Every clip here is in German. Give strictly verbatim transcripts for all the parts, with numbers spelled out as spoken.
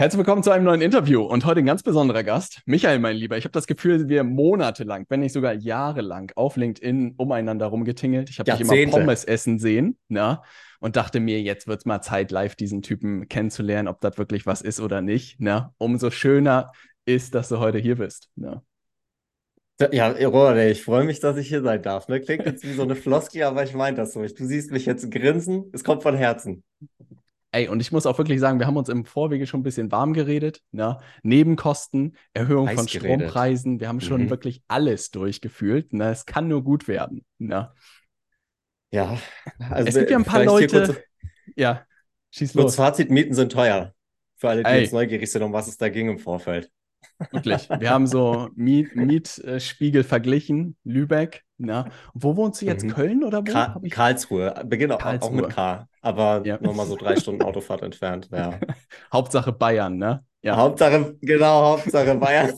Herzlich willkommen zu einem neuen Interview und heute ein ganz besonderer Gast, Michael, mein Lieber. Ich habe das Gefühl, wir monatelang, wenn nicht sogar jahrelang auf LinkedIn umeinander rumgetingelt. Ich habe dich immer Jahrzehnte. Pommes essen sehen, ne? Und dachte mir, jetzt wird's mal Zeit, live diesen Typen kennenzulernen, ob das wirklich was ist oder nicht, ne? Umso schöner ist, dass du heute hier bist, ne? Ja, Robert, ey, ich freue mich, dass ich hier sein darf. Ne? Klingt jetzt wie so eine Floskel, aber ich meine das so. Ich, du siehst mich jetzt grinsen, es kommt von Herzen. Ey, und ich muss auch wirklich sagen, wir haben uns im Vorwege schon ein bisschen warm geredet, ne? Nebenkosten, Erhöhung von Heiß geredet. Strompreisen, wir haben schon Mhm. wirklich alles durchgefühlt, ne? Es kann nur gut werden, ne? Ja, also Es gibt ja äh, ein paar vielleicht hier kurz, Leute, ja, schieß kurz los. Fazit, Mieten sind teuer. Für alle, die jetzt Ey, neugierig sind, um was es da ging im Vorfeld. wirklich. Wir haben so Miet, Mietspiegel verglichen, Lübeck, na. Wo wohnst du jetzt? Mhm. Köln oder wo? Ka Habe ich Karlsruhe, beginne auch auch mit Karlsruhe. K, aber Ja. nochmal so drei Stunden Autofahrt entfernt. Ja. Hauptsache Bayern, ne? Ja. Hauptsache, genau, Hauptsache Bayern.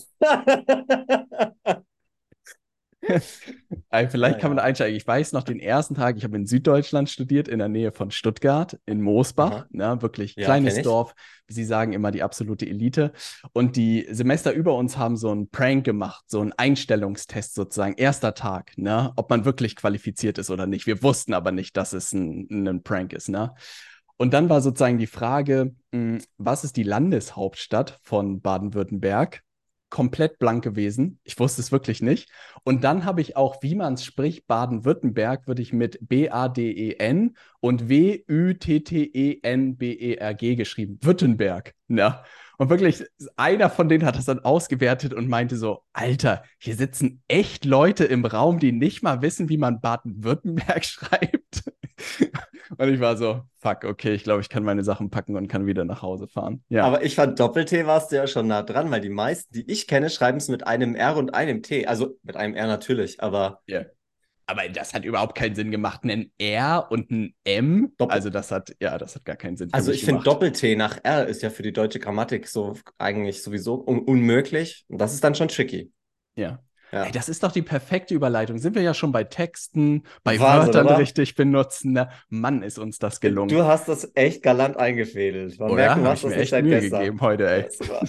Ey, vielleicht kann man da Naja. einsteigen. Ich weiß noch den ersten Tag, ich habe in Süddeutschland studiert, in der Nähe von Stuttgart, in Moosbach, Aha. ne, wirklich Ja, kleines kenne ich. Dorf. Sie sagen immer die absolute Elite. Und die Semester über uns haben so einen Prank gemacht, so einen Einstellungstest sozusagen, erster Tag, ne, ob man wirklich qualifiziert ist oder nicht. Wir wussten aber nicht, dass es ein, ein Prank ist, ne. Und dann war sozusagen die Frage, mh, was ist die Landeshauptstadt von Baden-Württemberg? Komplett blank gewesen. Ich wusste es wirklich nicht. Und dann habe ich auch, wie man es spricht, Baden-Württemberg, würde ich mit B A D E N und W Ü T T E N B E R G geschrieben. Württemberg. Ja. Und wirklich, einer von denen hat das dann ausgewertet und meinte so: Alter, hier sitzen echt Leute im Raum, die nicht mal wissen, wie man Baden-Württemberg schreibt. Und ich war so: Fuck, okay, ich glaube, ich kann meine Sachen packen und kann wieder nach Hause fahren. Ja. Aber ich fand Doppel-T warst du ja schon nah dran, weil die meisten, die ich kenne, schreiben es mit einem R und einem T. Also mit einem R natürlich, aber Ja. Aber das hat überhaupt keinen Sinn gemacht. Ein R und ein M, Doppel. also das hat, ja, das hat gar keinen Sinn für Also mich ich finde gemacht. Doppel-T nach R ist ja für die deutsche Grammatik so eigentlich sowieso un unmöglich. Und das ist dann schon tricky. Ja. Ey, Ja. das ist doch die perfekte Überleitung. Sind wir ja schon bei Texten, bei Wahnsinn, Wörtern oder? richtig benutzen. Ne? Mann, ist uns das gelungen. Du hast das echt galant eingefädelt. Man merkt, Oder? du Habe machst ich das mir nicht echt seit Mühe gestern. gegeben heute, ey. Ja, super.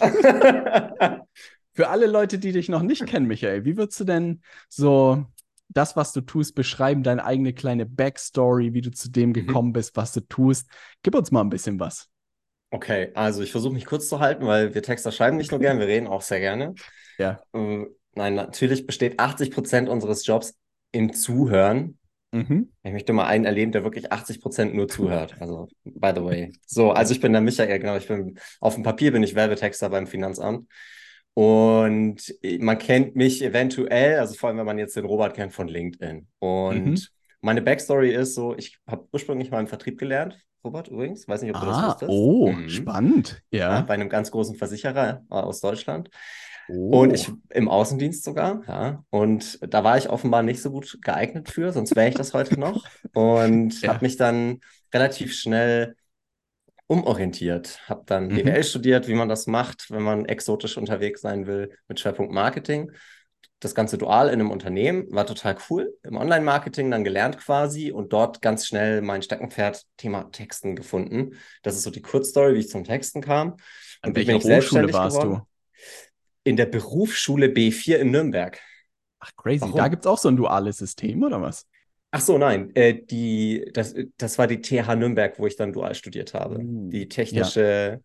Für alle Leute, die dich noch nicht kennen, Michael, wie würdest du denn so das, was du tust, beschreiben, deine eigene kleine Backstory, wie du zu dem Mhm. gekommen bist, was du tust? Gib uns mal ein bisschen was. Okay, also ich versuche mich kurz zu halten, weil wir Texter schreiben nicht nur gern, wir reden auch sehr gerne. Ja. Äh, nein, natürlich besteht achtzig Prozent unseres Jobs im Zuhören. Mhm. Ich möchte mal einen erleben, der wirklich achtzig Prozent nur zuhört. Also, by the way. So, also ich bin der Michael, genau. Ich bin, auf dem Papier bin ich Werbetexter beim Finanzamt. Und man kennt mich eventuell, also vor allem, wenn man jetzt den Robert kennt von LinkedIn. Mhm. Und meine Backstory ist so, ich habe ursprünglich mal im Vertrieb gelernt, Robert übrigens, weiß nicht, ob du das Ah, wusstest. oh, Mhm. spannend. Ja, Ja. bei einem ganz großen Versicherer äh, aus Deutschland. Und ich Oh. im Außendienst sogar, ja. Und da war ich offenbar nicht so gut geeignet für, sonst wäre ich das heute noch. Und habe Ja. mich dann relativ schnell umorientiert. Habe dann Mhm. B W L studiert, wie man das macht, wenn man exotisch unterwegs sein will, mit Schwerpunkt Marketing. Das Ganze dual in einem Unternehmen, war total cool. Im Online-Marketing dann gelernt quasi und dort ganz schnell mein Steckenpferd Thema Texten gefunden. Das ist so die Kurzstory, wie ich zum Texten kam. An Und wie bin welcher ich Hochschule selbstständig warst geworden? du? In der Berufsschule B vier in Nürnberg. Ach, crazy. Da Warum? gibt es auch so ein duales System, oder was? Ach so, nein, äh, die, das, das war die T H Nürnberg, wo ich dann dual studiert habe. Uh, Die ja, technische,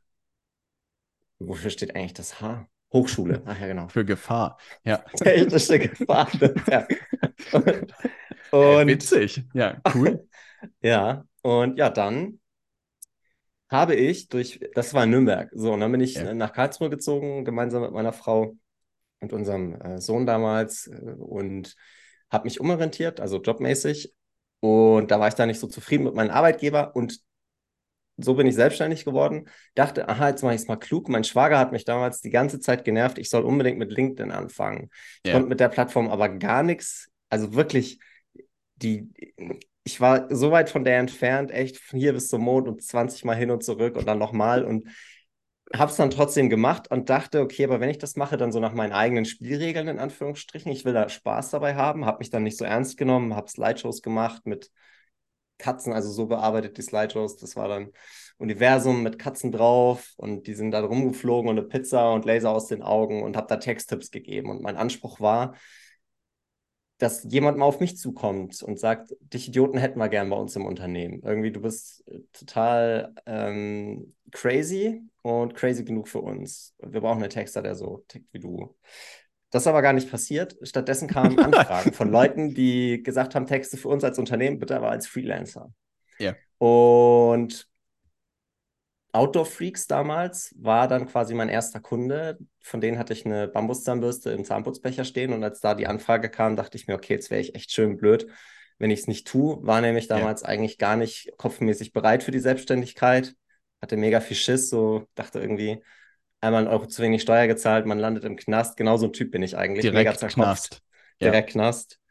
wofür steht eigentlich das H? Hochschule. Ach ja, genau. für Gefahr. Ja. Technische Gefahr Nürnberg. Und, Ey, und witzig. Ja, cool. ja, und ja, dann habe ich durch, das war in Nürnberg, so, und dann bin ich Ja. äh, nach Karlsruhe gezogen, gemeinsam mit meiner Frau und unserem äh, Sohn damals äh, und habe mich umorientiert, also jobmäßig. Und da war ich da nicht so zufrieden mit meinem Arbeitgeber und so bin ich selbstständig geworden. Dachte, aha, jetzt mache ich es mal klug. Mein Schwager hat mich damals die ganze Zeit genervt, ich soll unbedingt mit LinkedIn anfangen. Ich konnte Ja. mit der Plattform aber gar nichts, also wirklich, die, ich war so weit von der entfernt, echt von hier bis zum Mond und zwanzig Mal hin und zurück und dann nochmal und habe es dann trotzdem gemacht und dachte, okay, aber wenn ich das mache, dann so nach meinen eigenen Spielregeln in Anführungsstrichen. Ich will da Spaß dabei haben, habe mich dann nicht so ernst genommen, habe Slideshows gemacht mit Katzen, also so bearbeitet die Slideshows. Das war dann Universum mit Katzen drauf und die sind da rumgeflogen und eine Pizza und Laser aus den Augen und habe da Texttipps gegeben. Und mein Anspruch war, dass jemand mal auf mich zukommt und sagt, dich Idioten hätten wir gern bei uns im Unternehmen. Irgendwie, du bist äh, total ähm, crazy und crazy genug für uns. Wir brauchen einen Texter, der so tickt wie du. Das ist aber gar nicht passiert. Stattdessen kamen Anfragen von Leuten, die gesagt haben, Texte für uns als Unternehmen, bitte aber als Freelancer. Ja. Und Outdoor Freaks damals war dann quasi mein erster Kunde. Von denen hatte ich eine Bambuszahnbürste im Zahnputzbecher stehen. Und als da die Anfrage kam, dachte ich mir, okay, jetzt wäre ich echt schön blöd, wenn ich es nicht tue. War nämlich Ja. damals eigentlich gar nicht kopfmäßig bereit für die Selbstständigkeit. Hatte mega viel Schiss, so dachte irgendwie, einmal einen Euro zu wenig Steuer gezahlt, man landet im Knast. Genau so ein Typ bin ich eigentlich. Mega Direkt zerkopft, Knast. Ja. direkt Knast.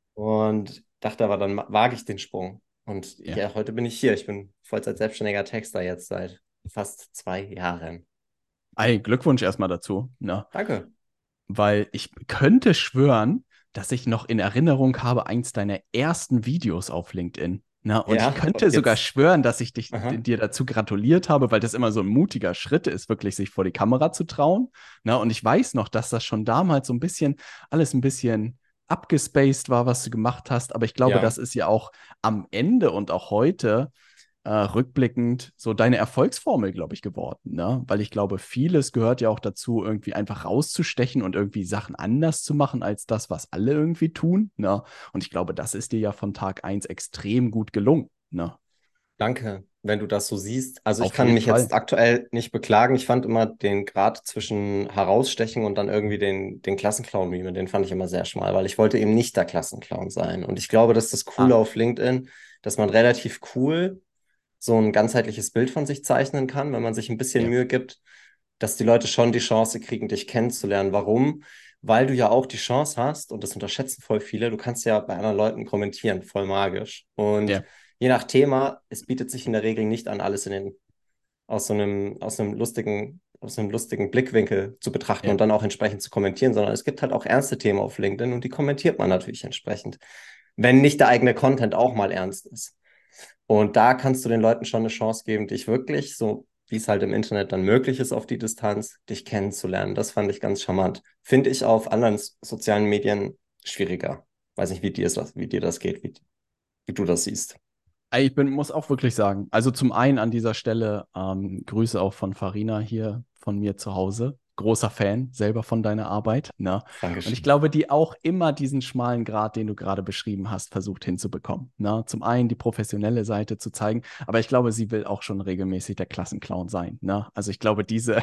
Und dachte aber, dann wage ich den Sprung. Und Ja. ja, heute bin ich hier. Ich bin Vollzeit selbstständiger Texter jetzt seit fast zwei Jahren. Ey, Glückwunsch erstmal dazu. Ne? Danke. Weil ich könnte schwören, dass ich noch in Erinnerung habe, eins deiner ersten Videos auf LinkedIn. Na, und ich Ja, könnte und sogar jetzt. schwören, dass ich dich, Aha. dir dazu gratuliert habe, weil das immer so ein mutiger Schritt ist, wirklich sich vor die Kamera zu trauen. Na, und ich weiß noch, dass das schon damals so ein bisschen, alles ein bisschen abgespaced war, was du gemacht hast. Aber ich glaube, Ja, das ist ja auch am Ende und auch heute äh, rückblickend so deine Erfolgsformel, glaube ich, geworden. Ne? Weil ich glaube, vieles gehört ja auch dazu, irgendwie einfach rauszustechen und irgendwie Sachen anders zu machen als das, was alle irgendwie tun. Ne? Und ich glaube, das ist dir ja von Tag eins extrem gut gelungen. Ne? danke, wenn du das so siehst. Also ich Auf kann jeden mich Fall. jetzt aktuell nicht beklagen. Ich fand immer den Grad zwischen herausstechen und dann irgendwie den, den Klassenclown mimen, den fand ich immer sehr schmal, weil ich wollte eben nicht der Klassenclown sein. Und ich glaube, das ist das Coole Ah, auf LinkedIn, dass man relativ cool so ein ganzheitliches Bild von sich zeichnen kann, wenn man sich ein bisschen ja, Mühe gibt, dass die Leute schon die Chance kriegen, dich kennenzulernen. Warum? Weil du ja auch die Chance hast, und das unterschätzen voll viele, du kannst ja bei anderen Leuten kommentieren, voll magisch. Und ja, je nach Thema, es bietet sich in der Regel nicht an, alles in den, aus so einem, aus einem lustigen, aus einem lustigen Blickwinkel zu betrachten ja. und dann auch entsprechend zu kommentieren, sondern es gibt halt auch ernste Themen auf LinkedIn und die kommentiert man natürlich entsprechend, wenn nicht der eigene Content auch mal ernst ist. Und da kannst du den Leuten schon eine Chance geben, dich wirklich, so wie es halt im Internet dann möglich ist, auf die Distanz, dich kennenzulernen. Das fand ich ganz charmant. Finde ich auf anderen sozialen Medien schwieriger. Weiß nicht, wie dir, ist, wie dir das geht, wie, wie du das siehst. Ich bin, muss auch wirklich sagen, also zum einen an dieser Stelle ähm, Grüße auch von Farina hier von mir zu Hause. Großer Fan selber von deiner Arbeit. Ne? Und ich Dankeschön. glaube, die auch immer diesen schmalen Grat, den du gerade beschrieben hast, versucht hinzubekommen. Ne? Zum einen die professionelle Seite zu zeigen, aber ich glaube, sie will auch schon regelmäßig der Klassenclown sein. Ne? Also ich glaube, diese,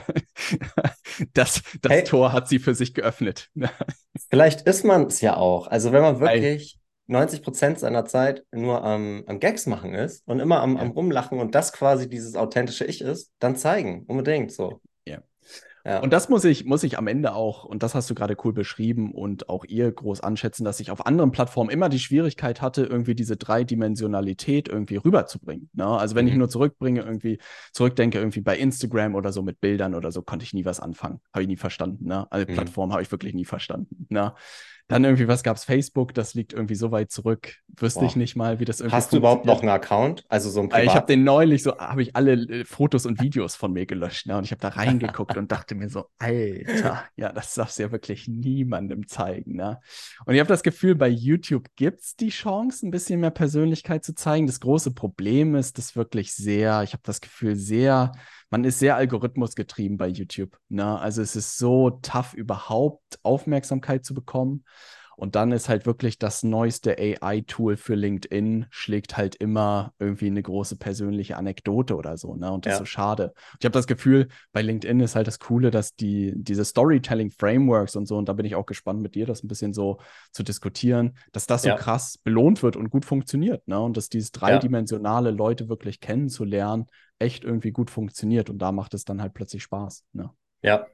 das, das Hey, Tor hat sie für sich geöffnet. Ne? vielleicht ist man es ja auch. Also wenn man Ei, wirklich neunzig Prozent seiner Zeit nur am, am Gags machen ist und immer am, am ja, Rumlachen und das quasi dieses authentische Ich ist, dann zeigen. Unbedingt so. ja. Und Ja. das muss ich, muss ich am Ende auch, und das hast du gerade cool beschrieben und auch ihr groß anschätzen, dass ich auf anderen Plattformen immer die Schwierigkeit hatte, irgendwie diese Dreidimensionalität irgendwie rüberzubringen. Ne? Also wenn ich Mhm. nur zurückbringe, irgendwie zurückdenke, irgendwie bei Instagram oder so mit Bildern oder so, konnte ich nie was anfangen. Habe ich nie verstanden. Ne? Also Mhm. Plattform habe ich wirklich nie verstanden. Ne? Dann irgendwie, was gab es? Facebook, das liegt irgendwie so weit zurück. Wüsste ich Boah. nicht mal, wie das irgendwie Hast du überhaupt noch funktioniert. einen Account? Also so einen Äh, Ich habe den privaten? neulich so, habe ich alle äh, Fotos und Videos von mir gelöscht, ne? Und ich habe da reingeguckt und dachte mir so, Alter, ja, das darfst du ja wirklich niemandem zeigen, ne? Und ich habe das Gefühl, bei YouTube gibt es die Chance, ein bisschen mehr Persönlichkeit zu zeigen. Das große Problem ist, dass wirklich sehr, ich habe das Gefühl, sehr, man ist sehr algorithmusgetrieben bei YouTube, ne? Also es ist so tough, überhaupt Aufmerksamkeit zu bekommen. Und dann ist halt wirklich das neueste A I-Tool für LinkedIn, schlägt halt immer irgendwie eine große persönliche Anekdote oder so, ne? Und das ist so Ja, schade. Und ich habe das Gefühl, bei LinkedIn ist halt das Coole, dass die, diese Storytelling-Frameworks und so, und da bin ich auch gespannt mit dir, das ein bisschen so zu diskutieren, dass das so ja, krass belohnt wird und gut funktioniert, ne? Und dass dieses ja, dreidimensionale Leute wirklich kennenzulernen, echt irgendwie gut funktioniert. Und da macht es dann halt plötzlich Spaß, ne? ja.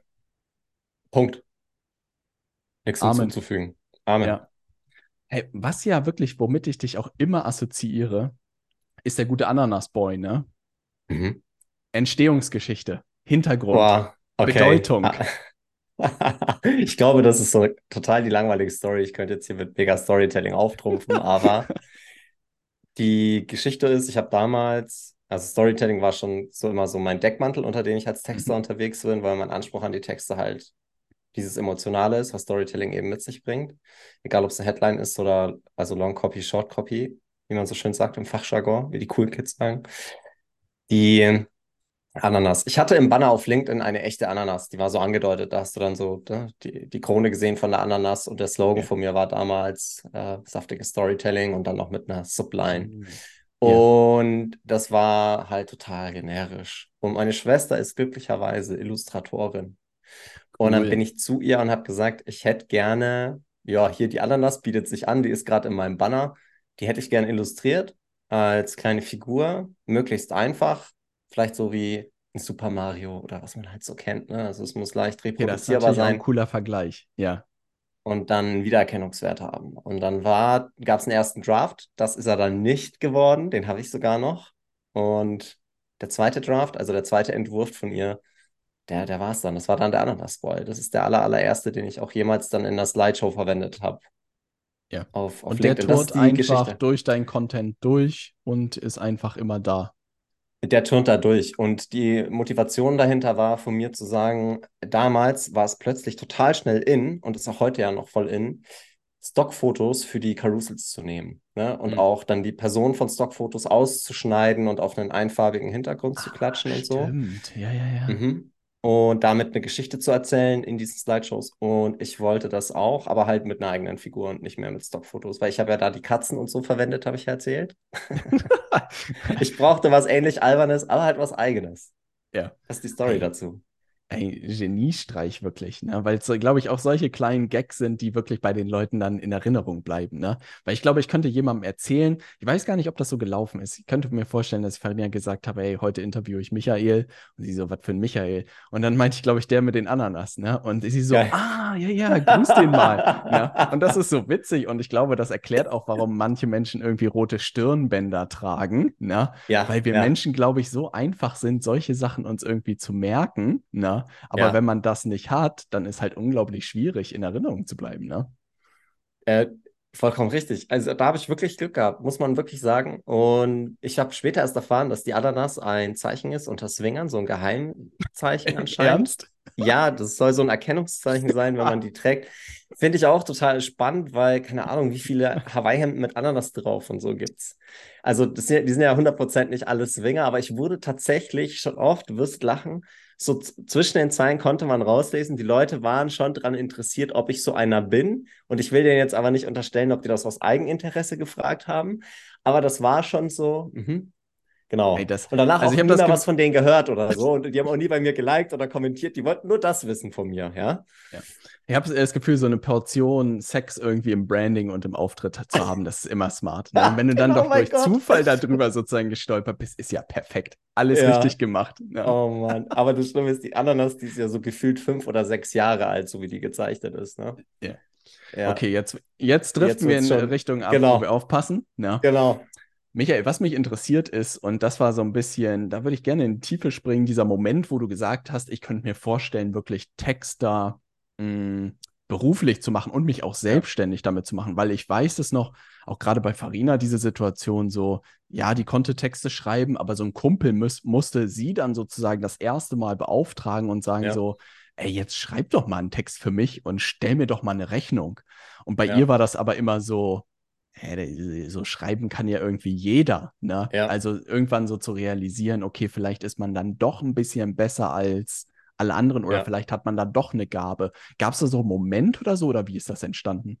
Punkt. Nichts Amen. hinzuzufügen. Amen. Ja. Hey, was ja wirklich, womit ich dich auch immer assoziiere, ist der gute Ananas-Boy, ne? Mhm. Entstehungsgeschichte, Hintergrund, Boah, okay. Bedeutung. Ah. Ich glaube, das ist so total die langweilige Story. Ich könnte jetzt hier mit mega Storytelling auftrumpfen, aber die Geschichte ist, ich habe damals Also Storytelling war schon so immer so mein Deckmantel, unter dem ich als Texter Mhm. unterwegs bin, weil mein Anspruch an die Texte halt dieses Emotionale ist, was Storytelling eben mit sich bringt. Egal, ob es eine Headline ist oder also Long Copy, Short Copy, wie man so schön sagt im Fachjargon, wie die coolen Kids sagen. Die Ananas. Ich hatte im Banner auf LinkedIn eine echte Ananas, die war so angedeutet. Da hast du dann so ne, die, die Krone gesehen von der Ananas und der Slogan Ja. von mir war damals äh, saftiges Storytelling und dann noch mit einer Subline. Uh, ja, Und das war halt total generisch. Und meine Schwester ist glücklicherweise Illustratorin. Und dann bin cool. ich zu ihr und habe gesagt, ich hätte gerne, ja, hier die Ananas bietet sich an, die ist gerade in meinem Banner. Die hätte ich gerne illustriert als kleine Figur, möglichst einfach, vielleicht so wie ein Super Mario oder was man halt so kennt. Ne? Also es muss leicht Okay, das ist reproduzierbar natürlich auch ein sein cooler Vergleich. Ja. und dann einen Wiedererkennungswert haben. Und dann war, gab es einen ersten Draft, das ist er dann nicht geworden, den habe ich sogar noch. Und der zweite Draft, also der zweite Entwurf von ihr, der, der war es dann. Das war dann der Ananas-Boy. Das ist der aller, allererste, den ich auch jemals dann in der Slideshow verwendet habe Ja. auf, auf Und der LinkedIn. Das tourt ist die einfach Geschichte. durch dein Content durch und ist einfach immer da. Der turnt da durch. Und die Motivation dahinter war von mir zu sagen, damals war es plötzlich total schnell in und ist auch heute ja noch voll in, Stockfotos für die Carousels zu nehmen. Ne? Und Hm. auch dann die Person von Stockfotos auszuschneiden und auf einen einfarbigen Hintergrund zu Ah, klatschen und so. stimmt. Ja, ja, ja. Mhm. Und damit eine Geschichte zu erzählen in diesen Slideshows. Und ich wollte das auch, aber halt mit einer eigenen Figur und nicht mehr mit Stockfotos, weil ich habe ja da die Katzen und so verwendet, habe ich ja erzählt. Ich brauchte was ähnlich Albernes, aber halt was Eigenes. Ja. Das ist die Story Ey, dazu. ein Geniestreich wirklich, ne? Weil es, so, glaube ich, auch solche kleinen Gags sind, die wirklich bei den Leuten dann in Erinnerung bleiben, ne? Weil ich glaube, ich könnte jemandem erzählen, ich weiß gar nicht, ob das so gelaufen ist. Ich könnte mir vorstellen, dass ich Farina gesagt habe, ey, heute interviewe ich Michael. Und sie so, was für ein Michael? Und dann meinte ich, glaube ich, der mit den Ananas, ne? Und sie so, Geil. ah, ja, ja, grüß den mal, ne? Und das ist so witzig und ich glaube, das erklärt auch, warum manche Menschen irgendwie rote Stirnbänder tragen, ne? Ja, Weil wir ja, Menschen, glaube ich, so einfach sind, solche Sachen uns irgendwie zu merken, ne? Aber wenn ja. man das nicht hat, dann ist halt unglaublich schwierig, in Erinnerung zu bleiben, ne? Äh, Vollkommen richtig. Also da habe ich wirklich Glück gehabt, muss man wirklich sagen. Und ich habe später erst erfahren, dass die Ananas ein Zeichen ist unter Swingern, so ein Geheimzeichen anscheinend. Ernst? Ja, das soll so ein Erkennungszeichen sein, wenn man die trägt. Finde ich auch total spannend, weil keine Ahnung, wie viele Hawaii-Hemden mit Ananas drauf und so gibt's. Also das sind, die sind ja hundert Prozent nicht alle Swinger, aber ich wurde tatsächlich schon oft, du wirst lachen, so zwischen den Zeilen konnte man rauslesen, die Leute waren schon daran interessiert, ob ich so einer bin. Und ich will denen jetzt aber nicht unterstellen, ob die das aus Eigeninteresse gefragt haben. Aber das war schon so, mhm, Ey, genau. das, Und danach also ich auch habe nie das mehr Gefühl, was von denen gehört oder so. Und die haben auch nie bei mir geliked oder kommentiert. Die wollten nur das wissen von mir, ja. ja. Ich habe das Gefühl, so eine Portion Sex irgendwie im Branding und im Auftritt zu haben, das ist immer smart. Ne? Und wenn du dann Genau, doch mein durch Gott. Zufall darüber sozusagen gestolpert bist, ist ja perfekt. Alles Ja, richtig gemacht. Ne? oh Mann. Aber das Schlimme ist, die Ananas, die ist ja so gefühlt fünf oder sechs Jahre alt, so wie die gezeichnet ist, ne? Ja. Ja, Okay, jetzt, jetzt jetzt driften wir wird's in schon. Richtung ab, wo wir Genau, aufpassen. Ne? genau. Michael, was mich interessiert ist, und das war so ein bisschen, da würde ich gerne in die Tiefe springen, dieser Moment, wo du gesagt hast, ich könnte mir vorstellen, wirklich Texter mh, beruflich zu machen und mich auch Ja, selbstständig damit zu machen, weil ich weiß es noch, auch gerade bei Farina, diese Situation so, ja, die konnte Texte schreiben, aber so ein Kumpel muss, musste sie dann sozusagen das erste Mal beauftragen und sagen ja, so, ey, jetzt schreib doch mal einen Text für mich und stell mir doch mal eine Rechnung. Und bei ihr ja, war das aber immer so, hä, so schreiben kann ja irgendwie jeder, ne? ja, Also irgendwann so zu realisieren, okay, vielleicht ist man dann doch ein bisschen besser als alle anderen oder ja, vielleicht hat man da doch eine Gabe. Gab es da so einen Moment oder so oder wie ist das entstanden?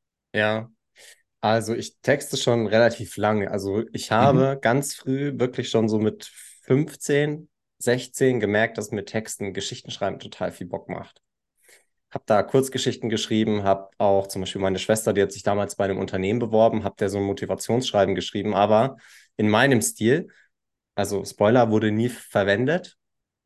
ja. Also ich texte schon relativ lange. Also ich Mhm. habe ganz früh wirklich schon so mit fünfzehn, sechzehn gemerkt, dass mir Texten, Geschichten schreiben total viel Bock macht. Habe da Kurzgeschichten geschrieben, habe auch zum Beispiel meine Schwester, die hat sich damals bei einem Unternehmen beworben, habe der so ein Motivationsschreiben geschrieben, aber in meinem Stil, also Spoiler, wurde nie verwendet.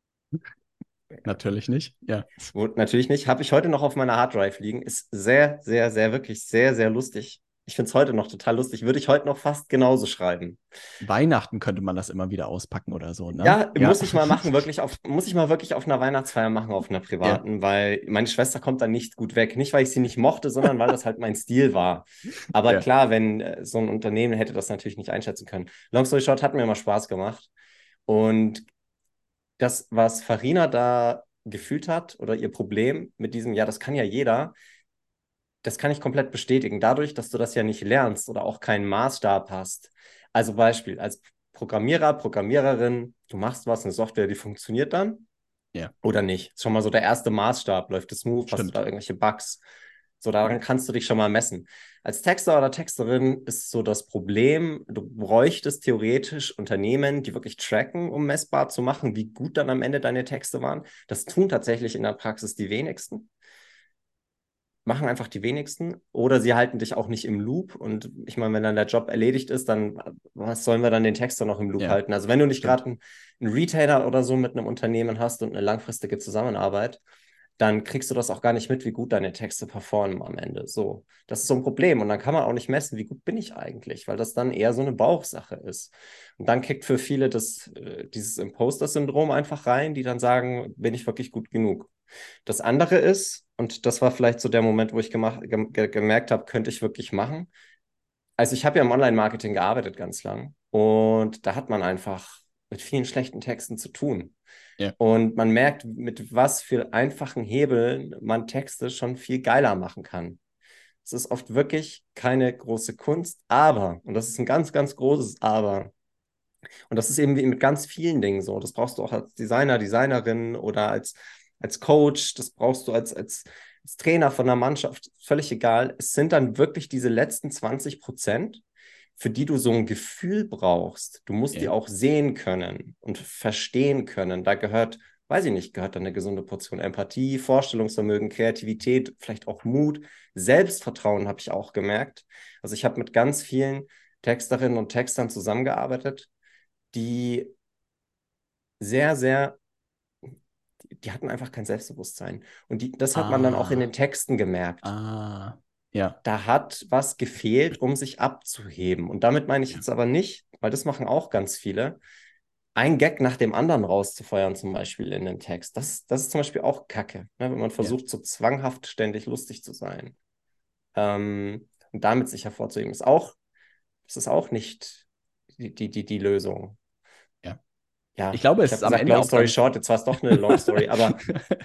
Natürlich nicht. Ja. Wurde natürlich nicht. Habe ich heute noch auf meiner Harddrive liegen. Ist sehr, sehr, sehr, wirklich sehr, sehr lustig. Ich finde es heute noch total lustig. Würde ich heute noch fast genauso schreiben. Weihnachten könnte man das immer wieder auspacken oder so, ne? Ja, Ja. muss ich mal machen, wirklich auf, muss ich mal wirklich auf einer Weihnachtsfeier machen, auf einer Ja. privaten, weil meine Schwester kommt dann nicht gut weg. Nicht, weil ich sie nicht mochte, sondern weil das halt mein Stil war. Aber Ja. klar, wenn äh, so ein Unternehmen hätte das natürlich nicht einschätzen können. Long story short, hat mir immer Spaß gemacht. Und das, was Farina da gefühlt hat oder ihr Problem mit diesem, ja, das kann ja jeder, das kann ich komplett bestätigen. Dadurch, dass du das ja nicht lernst oder auch keinen Maßstab hast. Also Beispiel, als Programmierer, Programmiererin, du machst was, eine Software, die funktioniert dann Ja, oder nicht. Ist schon mal so der erste Maßstab. Läuft es smooth? Hast du da stimmt. irgendwelche Bugs? So, daran kannst du dich schon mal messen. Als Texter oder Texterin ist so das Problem, du bräuchtest theoretisch Unternehmen, die wirklich tracken, um messbar zu machen, wie gut dann am Ende deine Texte waren. Das tun tatsächlich in der Praxis die wenigsten. Machen einfach die wenigsten. Oder sie halten dich auch nicht im Loop. Und ich meine, wenn dann der Job erledigt ist, dann was sollen wir dann den Texter noch im Loop Ja, halten? Also wenn du nicht stimmt. gerade einen, einen Retailer oder so mit einem Unternehmen hast und eine langfristige Zusammenarbeit, dann kriegst du das auch gar nicht mit, wie gut deine Texte performen am Ende. So, das ist so ein Problem. Und dann kann man auch nicht messen, wie gut bin ich eigentlich, weil das dann eher so eine Bauchsache ist. Und dann kickt für viele das, äh, dieses Imposter-Syndrom einfach rein, die dann sagen, bin ich wirklich gut genug? Das andere ist, und das war vielleicht so der Moment, wo ich gemacht, ge gemerkt habe, könnte ich wirklich machen. Also ich habe ja im Online-Marketing gearbeitet ganz lang und da hat man einfach mit vielen schlechten Texten zu tun. Ja, Und man merkt, mit was für einfachen Hebeln man Texte schon viel geiler machen kann. Es ist oft wirklich keine große Kunst, aber, und das ist ein ganz, ganz großes Aber, und das ist eben wie mit ganz vielen Dingen so. Das brauchst du auch als Designer, Designerin oder als, als Coach, das brauchst du als, als, als Trainer von einer Mannschaft, völlig egal. Es sind dann wirklich diese letzten zwanzig Prozent, für die du so ein Gefühl brauchst. Du musst die ja, auch sehen können und verstehen können. Da gehört, weiß ich nicht, gehört dann eine gesunde Portion Empathie, Vorstellungsvermögen, Kreativität, vielleicht auch Mut, Selbstvertrauen habe ich auch gemerkt. Also ich habe mit ganz vielen Texterinnen und Textern zusammengearbeitet, die sehr, sehr, die hatten einfach kein Selbstbewusstsein. Und die, das hat man dann auch in den Ah, Texten gemerkt. ah, ja, Da hat was gefehlt, um sich abzuheben. Und damit meine ich ja, jetzt aber nicht, weil das machen auch ganz viele, ein Gag nach dem anderen rauszufeuern, zum Beispiel in einem Text. Das, das ist zum Beispiel auch Kacke, ne? Wenn man ja, versucht, so zwanghaft ständig lustig zu sein. Ähm, und damit sich hervorzuheben, ist auch, das ist auch nicht die, die, die, die Lösung. ja. Ich Ja, glaube, ich es habe ist am gesagt, Ende Long auch Story ganz Short, jetzt war es doch eine Long Story, aber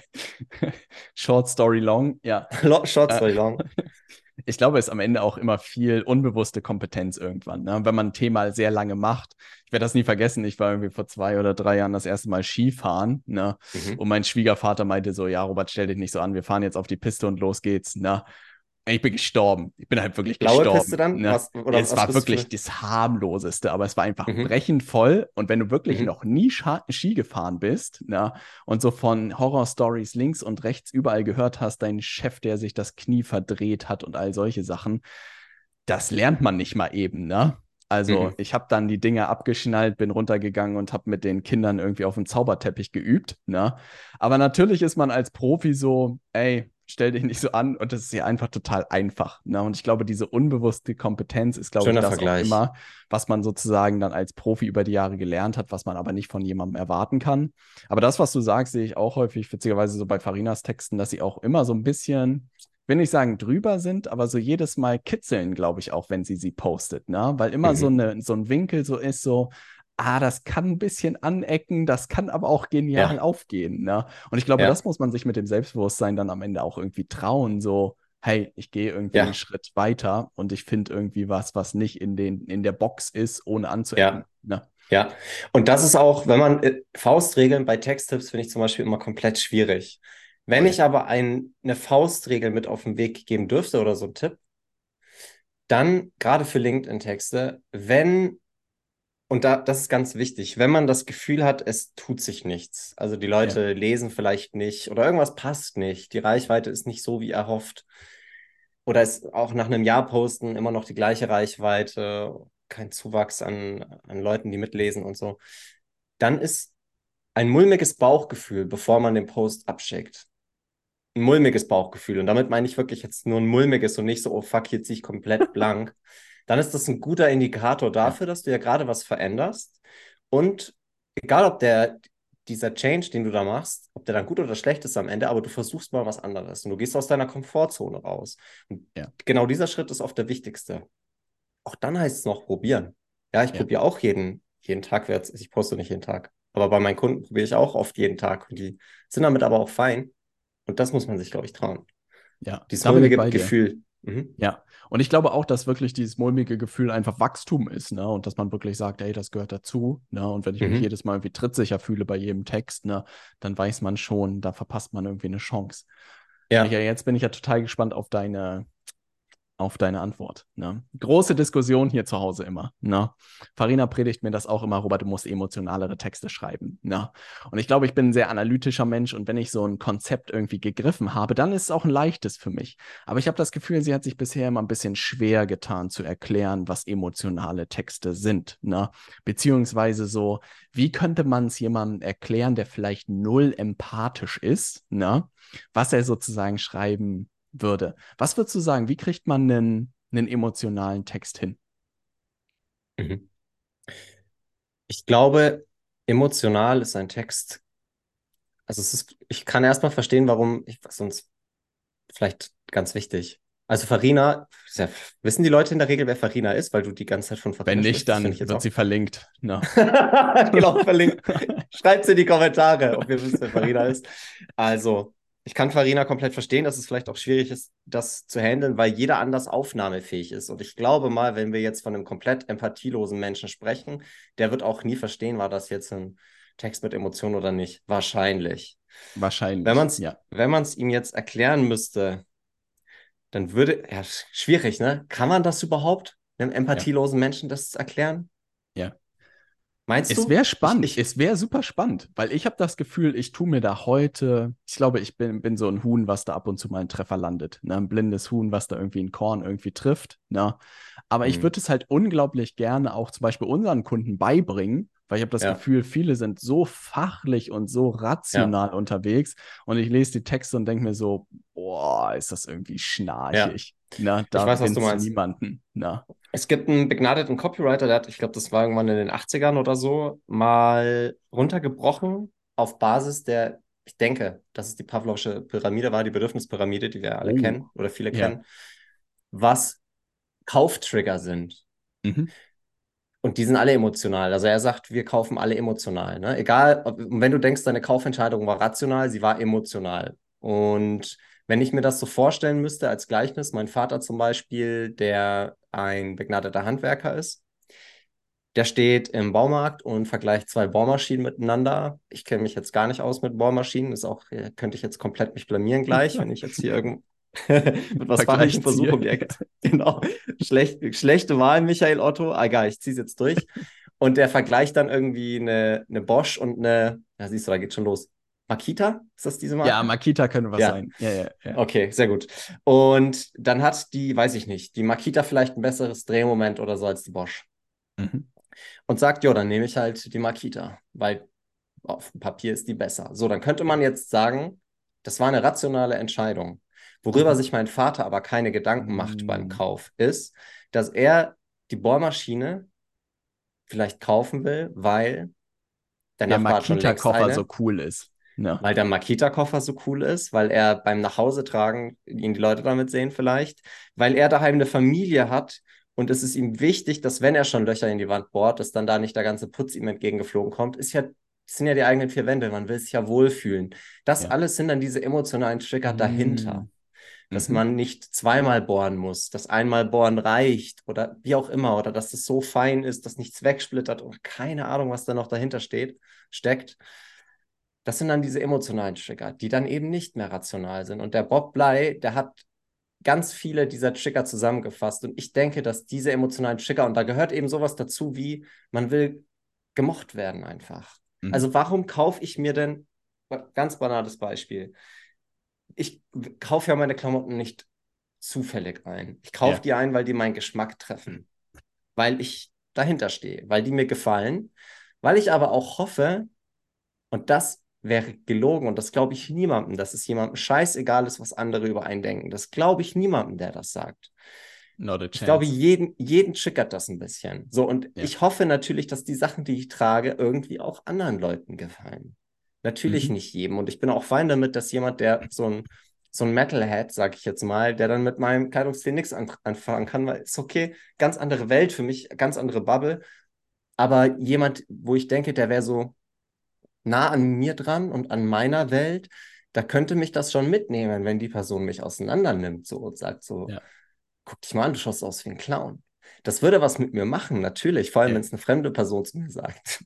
Short Story long, ja. Short Äh, Story Long. Ich glaube, es ist am Ende auch immer viel unbewusste Kompetenz irgendwann. Ne? Wenn man ein Thema sehr lange macht. Ich werde das nie vergessen. Ich war irgendwie vor zwei oder drei Jahren das erste Mal Skifahren. Ne? Mhm. Und mein Schwiegervater meinte so: Ja, Robert, stell dich nicht so an. Wir fahren jetzt auf die Piste und los geht's. Ne? Ich bin gestorben. Ich bin halt wirklich Blaue Piste gestorben. dann? Ne? Was, oder Es was war bist du für wirklich eine? das harmloseste, aber es war einfach Mhm. brechend voll. Und wenn du wirklich Mhm. noch nie Scha Ski gefahren bist, ne? Und so von Horror-Stories links und rechts überall gehört hast, dein Chef, der sich das Knie verdreht hat und all solche Sachen, das lernt man nicht mal eben, ne? Also Mhm. ich habe dann die Dinger abgeschnallt, bin runtergegangen und habe mit den Kindern irgendwie auf dem Zauberteppich geübt, ne? Aber natürlich ist man als Profi so, ey, stell dich nicht so an und das ist ja einfach total einfach, ne? Und ich glaube, diese unbewusste Kompetenz ist, glaube ich, Schöner das auch Vergleich. immer, was man sozusagen dann als Profi über die Jahre gelernt hat, was man aber nicht von jemandem erwarten kann. Aber das, was du sagst, sehe ich auch häufig, witzigerweise so bei Farinas Texten, dass sie auch immer so ein bisschen, will nicht sagen drüber sind, aber so jedes Mal kitzeln, glaube ich, auch wenn sie sie postet, ne? Weil immer so, Mhm. eine, so ein Winkel so ist, so, ah, das kann ein bisschen anecken, das kann aber auch genial Ja, aufgehen, ne? Und ich glaube, das ja, muss man sich mit dem Selbstbewusstsein dann am Ende auch irgendwie trauen, so, hey, ich gehe irgendwie einen ja, Schritt weiter und ich finde irgendwie was, was nicht in den, in der Box ist, ohne anzuecken, ja, ne? ja. Und das ist auch, wenn man äh, Faustregeln bei Texttipps finde ich zum Beispiel immer komplett schwierig. Wenn Voll. ich aber ein, eine Faustregel mit auf den Weg geben dürfte oder so ein Tipp, dann gerade für LinkedIn-Texte, wenn, und da, das ist ganz wichtig, wenn man das Gefühl hat, es tut sich nichts, also die Ja, Leute lesen vielleicht nicht oder irgendwas passt nicht, die Reichweite ist nicht so wie erhofft, oder ist auch nach einem Jahr posten immer noch die gleiche Reichweite, kein Zuwachs an, an Leuten, die mitlesen und so, dann ist ein mulmiges Bauchgefühl, bevor man den Post abschickt. Ein mulmiges Bauchgefühl. Und damit meine ich wirklich jetzt nur ein mulmiges und nicht so, oh fuck, hier ziehe ich komplett blank. Dann ist das ein guter Indikator ja, dafür, dass du ja gerade was veränderst. Und egal, ob der, dieser Change, den du da machst, ob der dann gut oder schlecht ist am Ende, aber du versuchst mal was anderes und du gehst aus deiner Komfortzone raus. Und ja, genau dieser Schritt ist oft der wichtigste. Auch dann heißt es noch probieren. Ja, ich ja, probiere auch jeden, jeden Tag wird's, ich poste nicht jeden Tag. Aber bei meinen Kunden probiere ich auch oft jeden Tag und die sind damit aber auch fein. Und das muss man sich, glaube ich, trauen. Ja, Dieses da bin ich mulmige bei dir. Gefühl. Mhm. Ja, und ich glaube auch, dass wirklich dieses mulmige Gefühl einfach Wachstum ist, ne? Und dass man wirklich sagt, hey, das gehört dazu, ne? Und wenn ich mich Mhm. jedes Mal irgendwie trittsicher fühle bei jedem Text, ne, dann weiß man schon, da verpasst man irgendwie eine Chance. Ja. Michael, jetzt bin ich ja total gespannt auf deine auf deine Antwort. Ne? Große Diskussion hier zu Hause immer. Ne? Farina predigt mir das auch immer, Robert, du musst emotionalere Texte schreiben. Ne? Und ich glaube, ich bin ein sehr analytischer Mensch und wenn ich so ein Konzept irgendwie gegriffen habe, dann ist es auch ein leichtes für mich. Aber ich habe das Gefühl, sie hat sich bisher immer ein bisschen schwer getan zu erklären, was emotionale Texte sind. Ne? Beziehungsweise so, wie könnte man es jemandem erklären, der vielleicht null empathisch ist, ne? Was er sozusagen schreiben würde. Was würdest du sagen, wie kriegt man einen, einen emotionalen Text hin? Mhm. Ich glaube, emotional ist ein Text, also es ist, ich kann erstmal verstehen, warum, ich, sonst vielleicht ganz wichtig. Also Farina, ist ja, wissen die Leute in der Regel, wer Farina ist, weil du die ganze Zeit von Wenn Farina nicht, sprichst? Das finde ich dann jetzt wird auch. sie verlinkt. Ne? Genau, verlinkt. Schreibt es in die Kommentare, ob ihr wisst, wer Farina ist. Also, ich kann Farina komplett verstehen, dass es vielleicht auch schwierig ist, das zu handeln, weil jeder anders aufnahmefähig ist. Und ich glaube mal, wenn wir jetzt von einem komplett empathielosen Menschen sprechen, der wird auch nie verstehen, war das jetzt ein Text mit Emotionen oder nicht. Wahrscheinlich. Wenn man Wahrscheinlich, es ja. wenn man es ihm jetzt erklären müsste, dann würde, ja, schwierig, ne? Kann man das überhaupt, einem Ja, empathielosen Menschen das erklären? ja. Meinst Es du? wäre Ich, spannend, ich, es wäre super spannend, weil ich habe das Gefühl, ich tue mir da heute, ich glaube, ich bin, bin so ein Huhn, was da ab und zu mal einen Treffer landet. Ne? Ein blindes Huhn, was da irgendwie ein Korn irgendwie trifft. Ne? Aber ich hm, würde es halt unglaublich gerne auch zum Beispiel unseren Kunden beibringen, weil ich habe das ja, Gefühl, viele sind so fachlich und so ja, rational unterwegs und ich lese die Texte und denke mir so, boah, ist das irgendwie ja. schnarchig. Ne? Ich Da weiß, was du bringt's meinst. niemanden. Ne? Es gibt einen begnadeten Copywriter, der hat, ich glaube, das war irgendwann in den achtzigern oder so, mal runtergebrochen auf Basis der, ich denke, dass es die Pavlovsche Pyramide war, die Bedürfnispyramide, die wir alle Oh, kennen oder viele ja. kennen, was Kauftrigger sind. Mhm. Und die sind alle emotional. Also er sagt, wir kaufen alle emotional. Ne? Egal, ob, wenn du denkst, deine Kaufentscheidung war rational, sie war emotional. Und wenn ich mir das so vorstellen müsste als Gleichnis, mein Vater zum Beispiel, der ein begnadeter Handwerker ist, der steht im Baumarkt und vergleicht zwei Bohrmaschinen miteinander. Ich kenne mich jetzt gar nicht aus mit Bohrmaschinen. Ist auch, äh, könnte ich jetzt komplett mich blamieren gleich, wenn ich jetzt hier irgend mit was Fachlichem versuche, Vergleichsziel. um die Ecke. Genau. Schlecht, schlechte Wahl, Michael Otto. Ah, egal, ich ziehe es jetzt durch. Und der vergleicht dann irgendwie eine, eine Bosch und eine, ja, siehst du, da geht schon los. Makita? Ist das diese Ja, Marke? Makita könnte was Ja, sein. Ja, ja, ja. okay, sehr gut. Und dann hat die, weiß ich nicht, die Makita vielleicht ein besseres Drehmoment oder so als die Bosch. Mhm. Und sagt, ja, dann nehme ich halt die Makita, weil auf dem Papier ist die besser. So, dann könnte Ja. man jetzt sagen, das war eine rationale Entscheidung. Worüber Mhm. sich mein Vater aber keine Gedanken macht beim Mm. Kauf, ist, dass er die Bohrmaschine vielleicht kaufen will, weil der Der Nachbar hat schon längst Makita-Koffer so eine, cool ist. Ne? weil der Makita-Koffer so cool ist, weil er beim Nachhause-tragen ihn die Leute damit sehen vielleicht, weil er daheim eine Familie hat und es ist ihm wichtig, dass wenn er schon Löcher in die Wand bohrt, dass dann da nicht der ganze Putz ihm entgegengeflogen kommt, ist ja, das sind ja die eigenen vier Wände, man will sich ja wohlfühlen. Das Ja. alles sind dann diese emotionalen Trigger dahinter, Mm. dass Mhm. man nicht zweimal bohren muss, dass einmal bohren reicht oder wie auch immer, oder dass es so fein ist, dass nichts wegsplittert oder keine Ahnung, was da noch dahinter steht, steckt. Das sind dann diese emotionalen Trigger, die dann eben nicht mehr rational sind. Und der Bob Bly, der hat ganz viele dieser Trigger zusammengefasst. Und ich denke, dass diese emotionalen Trigger, und da gehört eben sowas dazu wie, man will gemocht werden einfach. Mhm. Also warum kaufe ich mir denn, ganz banales Beispiel, ich kaufe ja meine Klamotten nicht zufällig ein. Ich kaufe Ja. die ein, weil die meinen Geschmack treffen, weil ich dahinter stehe, weil die mir gefallen, weil ich aber auch hoffe, und das wäre gelogen und das glaube ich niemandem, dass es jemandem scheißegal ist, was andere über einen denken. Das glaube ich niemandem, der das sagt. Not a Ich glaube, chance. jeden, jeden triggert das ein bisschen. So, und Ja. ich hoffe natürlich, dass die Sachen, die ich trage, irgendwie auch anderen Leuten gefallen. Natürlich Mhm. nicht jedem. Und ich bin auch fein damit, dass jemand, der so ein, so ein Metalhead, sag ich jetzt mal, der dann mit meinem Kleidungsstil nichts an, anfangen kann, weil es okay, ganz andere Welt für mich, ganz andere Bubble. aber jemand, wo ich denke, der wäre so nah an mir dran und an meiner Welt, da könnte mich das schon mitnehmen, wenn die Person mich auseinander nimmt so und sagt so, Ja. guck dich mal an, du schaust aus wie ein Clown. Das würde was mit mir machen, natürlich, vor allem Ja. wenn es eine fremde Person zu mir sagt.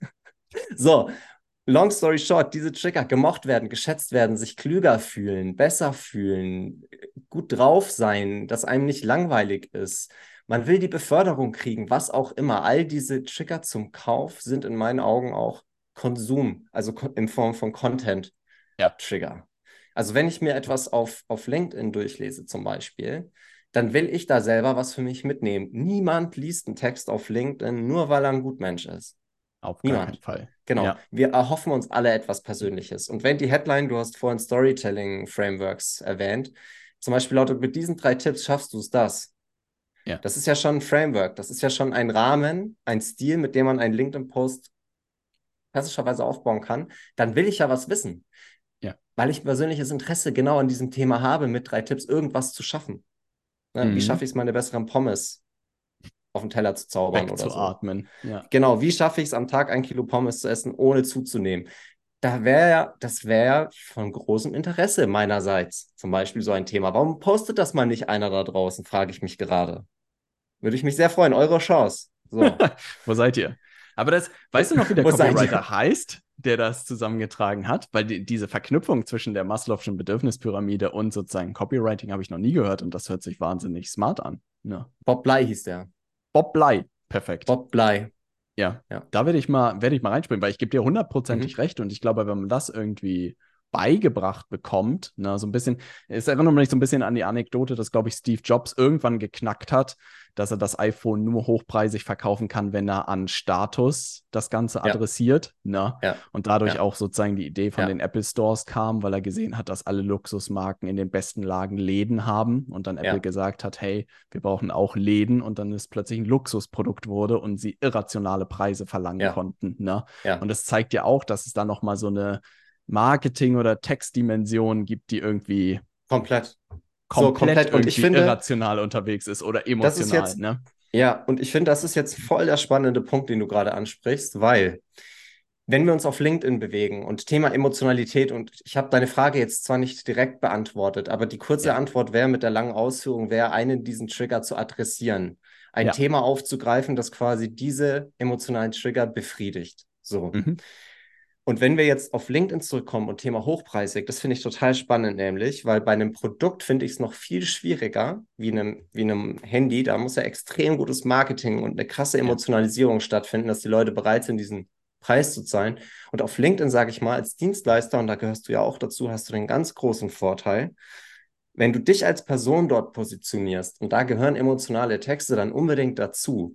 So, long story short, diese Trigger, gemocht werden, geschätzt werden, sich klüger fühlen, besser fühlen, gut drauf sein, dass einem nicht langweilig ist. Man will die Beförderung kriegen, was auch immer. All diese Trigger zum Kauf sind in meinen Augen auch Konsum, also ko- in Form von Content-Trigger. Ja. Also wenn ich mir etwas auf, auf LinkedIn durchlese zum Beispiel, dann will ich da selber was für mich mitnehmen. Niemand liest einen Text auf LinkedIn, nur weil er ein Gutmensch ist. Auf gar keinen Niemand. Fall. Genau. Ja. Wir erhoffen uns alle etwas Persönliches. Und wenn die Headline, du hast vorhin Storytelling-Frameworks erwähnt, zum Beispiel lautet, mit diesen drei Tipps schaffst du es das. Ja. Das ist ja schon ein Framework. Das ist ja schon ein Rahmen, ein Stil, mit dem man einen LinkedIn-Post klassischerweise aufbauen kann. Dann will ich ja was wissen, Ja. weil ich ein persönliches Interesse genau an diesem Thema habe, mit drei Tipps irgendwas zu schaffen. Ne? Wie Mhm. schaffe ich es, meine besseren Pommes auf den Teller zu zaubern oder so? Wegzuatmen. Ja. Genau, wie schaffe ich es am Tag ein Kilo Pommes zu essen, ohne zuzunehmen? Da wäre ja, das wäre von großem Interesse meinerseits zum Beispiel so ein Thema. Warum postet das mal nicht einer da draußen, frage ich mich gerade. Würde ich mich sehr freuen. Eure Chance. So. Wo seid ihr? Aber das, weißt du noch, wie der Wo seid ihr? Copywriter heißt, der das zusammengetragen hat? Weil die, diese Verknüpfung zwischen der Maslow'schen Bedürfnispyramide und sozusagen Copywriting habe ich noch nie gehört und das hört sich wahnsinnig smart an. Ja. Bob Bly hieß der. Bob Bly, perfekt. Bob Bly. Ja, Ja. da werde ich mal, werde ich mal reinspringen, weil ich gebe dir hundertprozentig Mhm. recht und ich glaube, wenn man das irgendwie beigebracht bekommt, ne, so ein bisschen, es erinnert mich so ein bisschen an die Anekdote, dass, glaube ich, Steve Jobs irgendwann geknackt hat, dass er das iPhone nur hochpreisig verkaufen kann, wenn er an Status das Ganze Ja. adressiert, ne? Ja. Und dadurch Ja. auch sozusagen die Idee von den Ja. Apple Stores kam, weil er gesehen hat, dass alle Luxusmarken in den besten Lagen Läden haben und dann Apple Ja. gesagt hat, hey, wir brauchen auch Läden und dann ist plötzlich ein Luxusprodukt wurde und sie irrationale Preise verlangen Ja. konnten, ne? Und Ja. das zeigt ja auch, dass es da nochmal so eine Marketing- oder Textdimension gibt, die irgendwie Komplett. So, komplett komplett. Und ich irgendwie finde, irrational unterwegs ist oder das ist emotional, jetzt, ne? ja, und ich finde, das ist jetzt voll der spannende Punkt, den du gerade ansprichst, weil wenn wir uns auf LinkedIn bewegen und Thema Emotionalität, und ich habe deine Frage jetzt zwar nicht direkt beantwortet, aber die kurze Ja, Antwort wäre mit der langen Ausführung, wäre einen diesen Trigger zu adressieren, ein ja. Thema aufzugreifen, das quasi diese emotionalen Trigger befriedigt. So. Mhm. Und wenn wir jetzt auf LinkedIn zurückkommen und Thema hochpreisig, das finde ich total spannend, nämlich, weil bei einem Produkt finde ich es noch viel schwieriger, wie einem, wie einem Handy. Da muss ja extrem gutes Marketing und eine krasse Ja, Emotionalisierung stattfinden, dass die Leute bereit sind, diesen Preis zu zahlen. Und auf LinkedIn, sage ich mal, als Dienstleister, und da gehörst du ja auch dazu, hast du den ganz großen Vorteil, wenn du dich als Person dort positionierst, und da gehören emotionale Texte dann unbedingt dazu,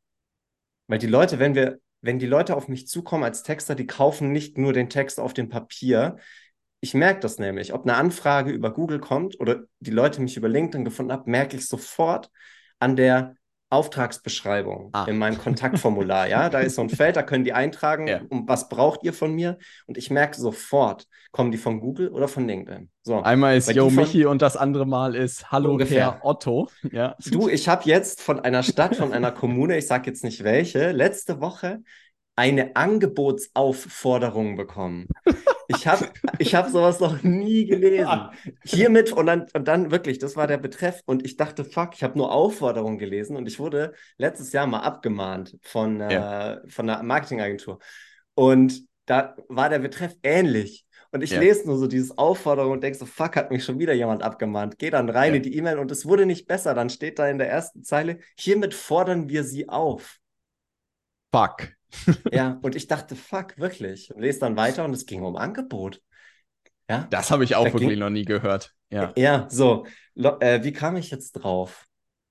weil die Leute, wenn wir, wenn die Leute auf mich zukommen als Texter, die kaufen nicht nur den Text auf dem Papier. Ich merke das nämlich, ob eine Anfrage über Google kommt oder die Leute mich über LinkedIn gefunden haben, merke ich sofort an der Auftragsbeschreibung in ah, meinem Kontaktformular. Ja, da ist so ein Feld, da können die eintragen, ja. um was braucht ihr von mir? Und ich merke sofort, kommen die von Google oder von LinkedIn? So, Einmal ist weil die Yo von Michi und das andere Mal ist Hallo Herr ungefähr. Otto. Ja. Du, ich habe jetzt von einer Stadt, von einer Kommune, ich sage jetzt nicht welche, letzte Woche eine Angebotsaufforderung bekommen. Ich habe ich hab sowas noch nie gelesen. Hiermit und dann, und dann wirklich, das war der Betreff. Und ich dachte, fuck, ich habe nur Aufforderung gelesen und ich wurde letztes Jahr mal abgemahnt von, Ja, äh, von einer Marketingagentur. Und da war der Betreff ähnlich. Und ich ja, lese nur so dieses Aufforderung und denke so, fuck, hat mich schon wieder jemand abgemahnt. Geh dann rein in ja. die E-Mail und es wurde nicht besser. Dann steht da in der ersten Zeile, hiermit fordern wir Sie auf. Fuck. Ja, und ich dachte, fuck, wirklich. Und lese dann weiter und es ging um Angebot. Ja, Das habe ich da auch wirklich ging, noch nie gehört. Ja, ja, so. Lo- äh, wie kam ich jetzt drauf?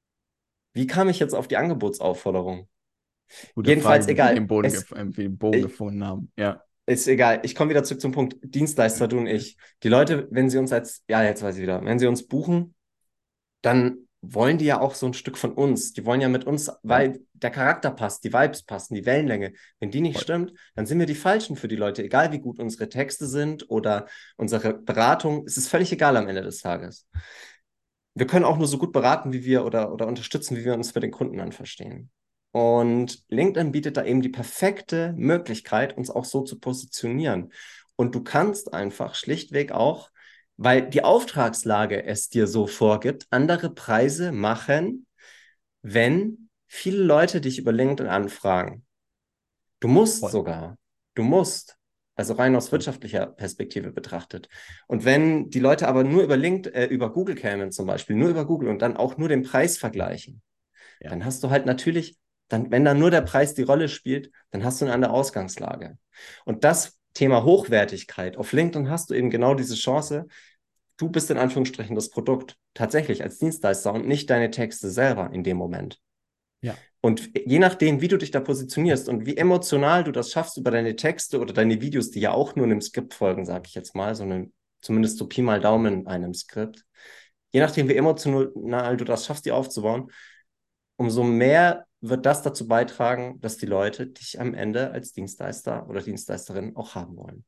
Wie kam ich jetzt auf die Angebotsaufforderung? gute Frage, Jedenfalls wie wir egal. den Boden, Es gef äh, wie den Bogen äh, gefunden haben. Ja. ist egal. Ich komme wieder zurück zum Punkt. Dienstleister, du und ich. Die Leute, wenn sie uns als, ja, jetzt weiß ich wieder, wenn sie uns buchen, dann wollen die ja auch so ein Stück von uns. Die wollen ja mit uns, Ja, weil der Charakter passt, die Vibes passen, die Wellenlänge. Wenn die nicht voll. stimmt, dann sind wir die Falschen für die Leute, egal wie gut unsere Texte sind oder unsere Beratung. Es ist völlig egal am Ende des Tages. Wir können auch nur so gut beraten, wie wir oder, oder unterstützen, wie wir uns für den Kunden dann verstehen. Und LinkedIn bietet da eben die perfekte Möglichkeit, uns auch so zu positionieren. Und du kannst einfach schlichtweg auch, weil die Auftragslage es dir so vorgibt, andere Preise machen, wenn viele Leute dich über LinkedIn anfragen. Du musst Voll. sogar. Du musst. Also rein aus Und wirtschaftlicher Perspektive betrachtet. Und wenn die Leute aber nur über LinkedIn, äh, über Google kämen zum Beispiel, nur über Google und dann auch nur den Preis vergleichen, ja. dann hast du halt natürlich, dann, wenn dann nur der Preis die Rolle spielt, dann hast du eine andere Ausgangslage. Und das Thema Hochwertigkeit, auf LinkedIn hast du eben genau diese Chance, du bist in Anführungsstrichen das Produkt, tatsächlich als Dienstleister und nicht deine Texte selber in dem Moment. Ja. Und je nachdem, wie du dich da positionierst und wie emotional du das schaffst über deine Texte oder deine Videos, die ja auch nur einem Skript folgen, sage ich jetzt mal, sondern zumindest so Pi mal Daumen in einem Skript, je nachdem, wie emotional du das schaffst, die aufzubauen, umso mehr wird das dazu beitragen, dass die Leute dich am Ende als Dienstleister oder Dienstleisterin auch haben wollen.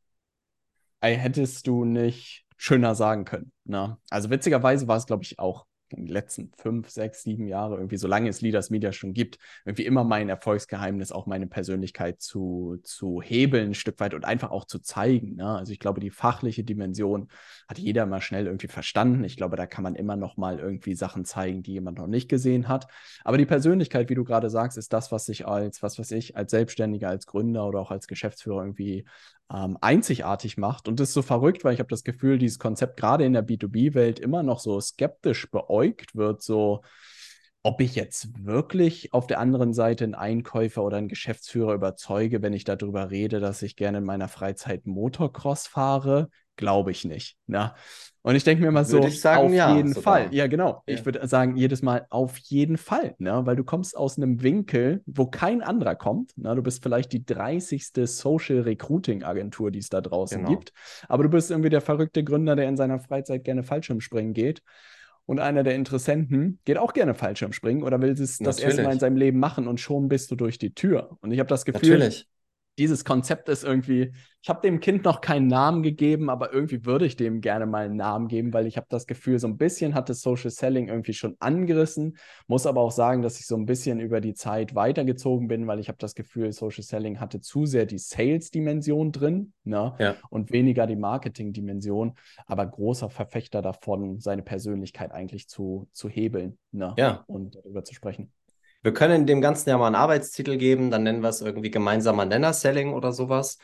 Ey, hättest du nicht schöner sagen können. Ne? Also witzigerweise war es, glaube ich, auch in den letzten fünf, sechs, sieben Jahre, irgendwie, solange es Leaders Media schon gibt, irgendwie immer mein Erfolgsgeheimnis, auch meine Persönlichkeit zu, zu hebeln, ein Stück weit und einfach auch zu zeigen. Ne? Also ich glaube, die fachliche Dimension hat jeder mal schnell irgendwie verstanden. Ich glaube, da kann man immer noch mal irgendwie Sachen zeigen, die jemand noch nicht gesehen hat. Aber die Persönlichkeit, wie du gerade sagst, ist das, was sich als, was weiß ich, als Selbstständiger, als Gründer oder auch als Geschäftsführer irgendwie ähm, einzigartig macht. Und das ist so verrückt, weil ich habe das Gefühl, dieses Konzept gerade in der B zwei B-Welt immer noch so skeptisch beäugt wird, so ob ich jetzt wirklich auf der anderen Seite einen Einkäufer oder einen Geschäftsführer überzeuge, wenn ich darüber rede, dass ich gerne in meiner Freizeit Motocross fahre, glaube ich nicht. Ne? Und ich denke mir immer Würde so, ich sagen, auf ja, jeden Fall. sogar. Ja, genau. Ich Ja, würde sagen, jedes Mal auf jeden Fall, ne? Weil du kommst aus einem Winkel, wo kein anderer kommt. Ne? Du bist vielleicht die dreißigste Social Recruiting Agentur, die es da draußen genau. gibt. Aber du bist irgendwie der verrückte Gründer, der in seiner Freizeit gerne Fallschirmspringen geht. Und einer der Interessenten geht auch gerne Fallschirmspringen oder will es das erste Mal in Natürlich. seinem Leben machen und schon bist du durch die Tür. Und ich habe das Gefühl, Natürlich. dieses Konzept ist irgendwie, ich habe dem Kind noch keinen Namen gegeben, aber irgendwie würde ich dem gerne mal einen Namen geben, weil ich habe das Gefühl, so ein bisschen hat das Social Selling irgendwie schon angerissen, muss aber auch sagen, dass ich so ein bisschen über die Zeit weitergezogen bin, weil ich habe das Gefühl, Social Selling hatte zu sehr die Sales-Dimension drin, ne, Ja. und weniger die Marketing-Dimension, aber großer Verfechter davon, seine Persönlichkeit eigentlich zu, zu hebeln, ne, Ja. und darüber zu sprechen. Wir können dem Ganzen ja mal einen Arbeitstitel geben, dann nennen wir es irgendwie gemeinsamer Nenner-Selling oder sowas.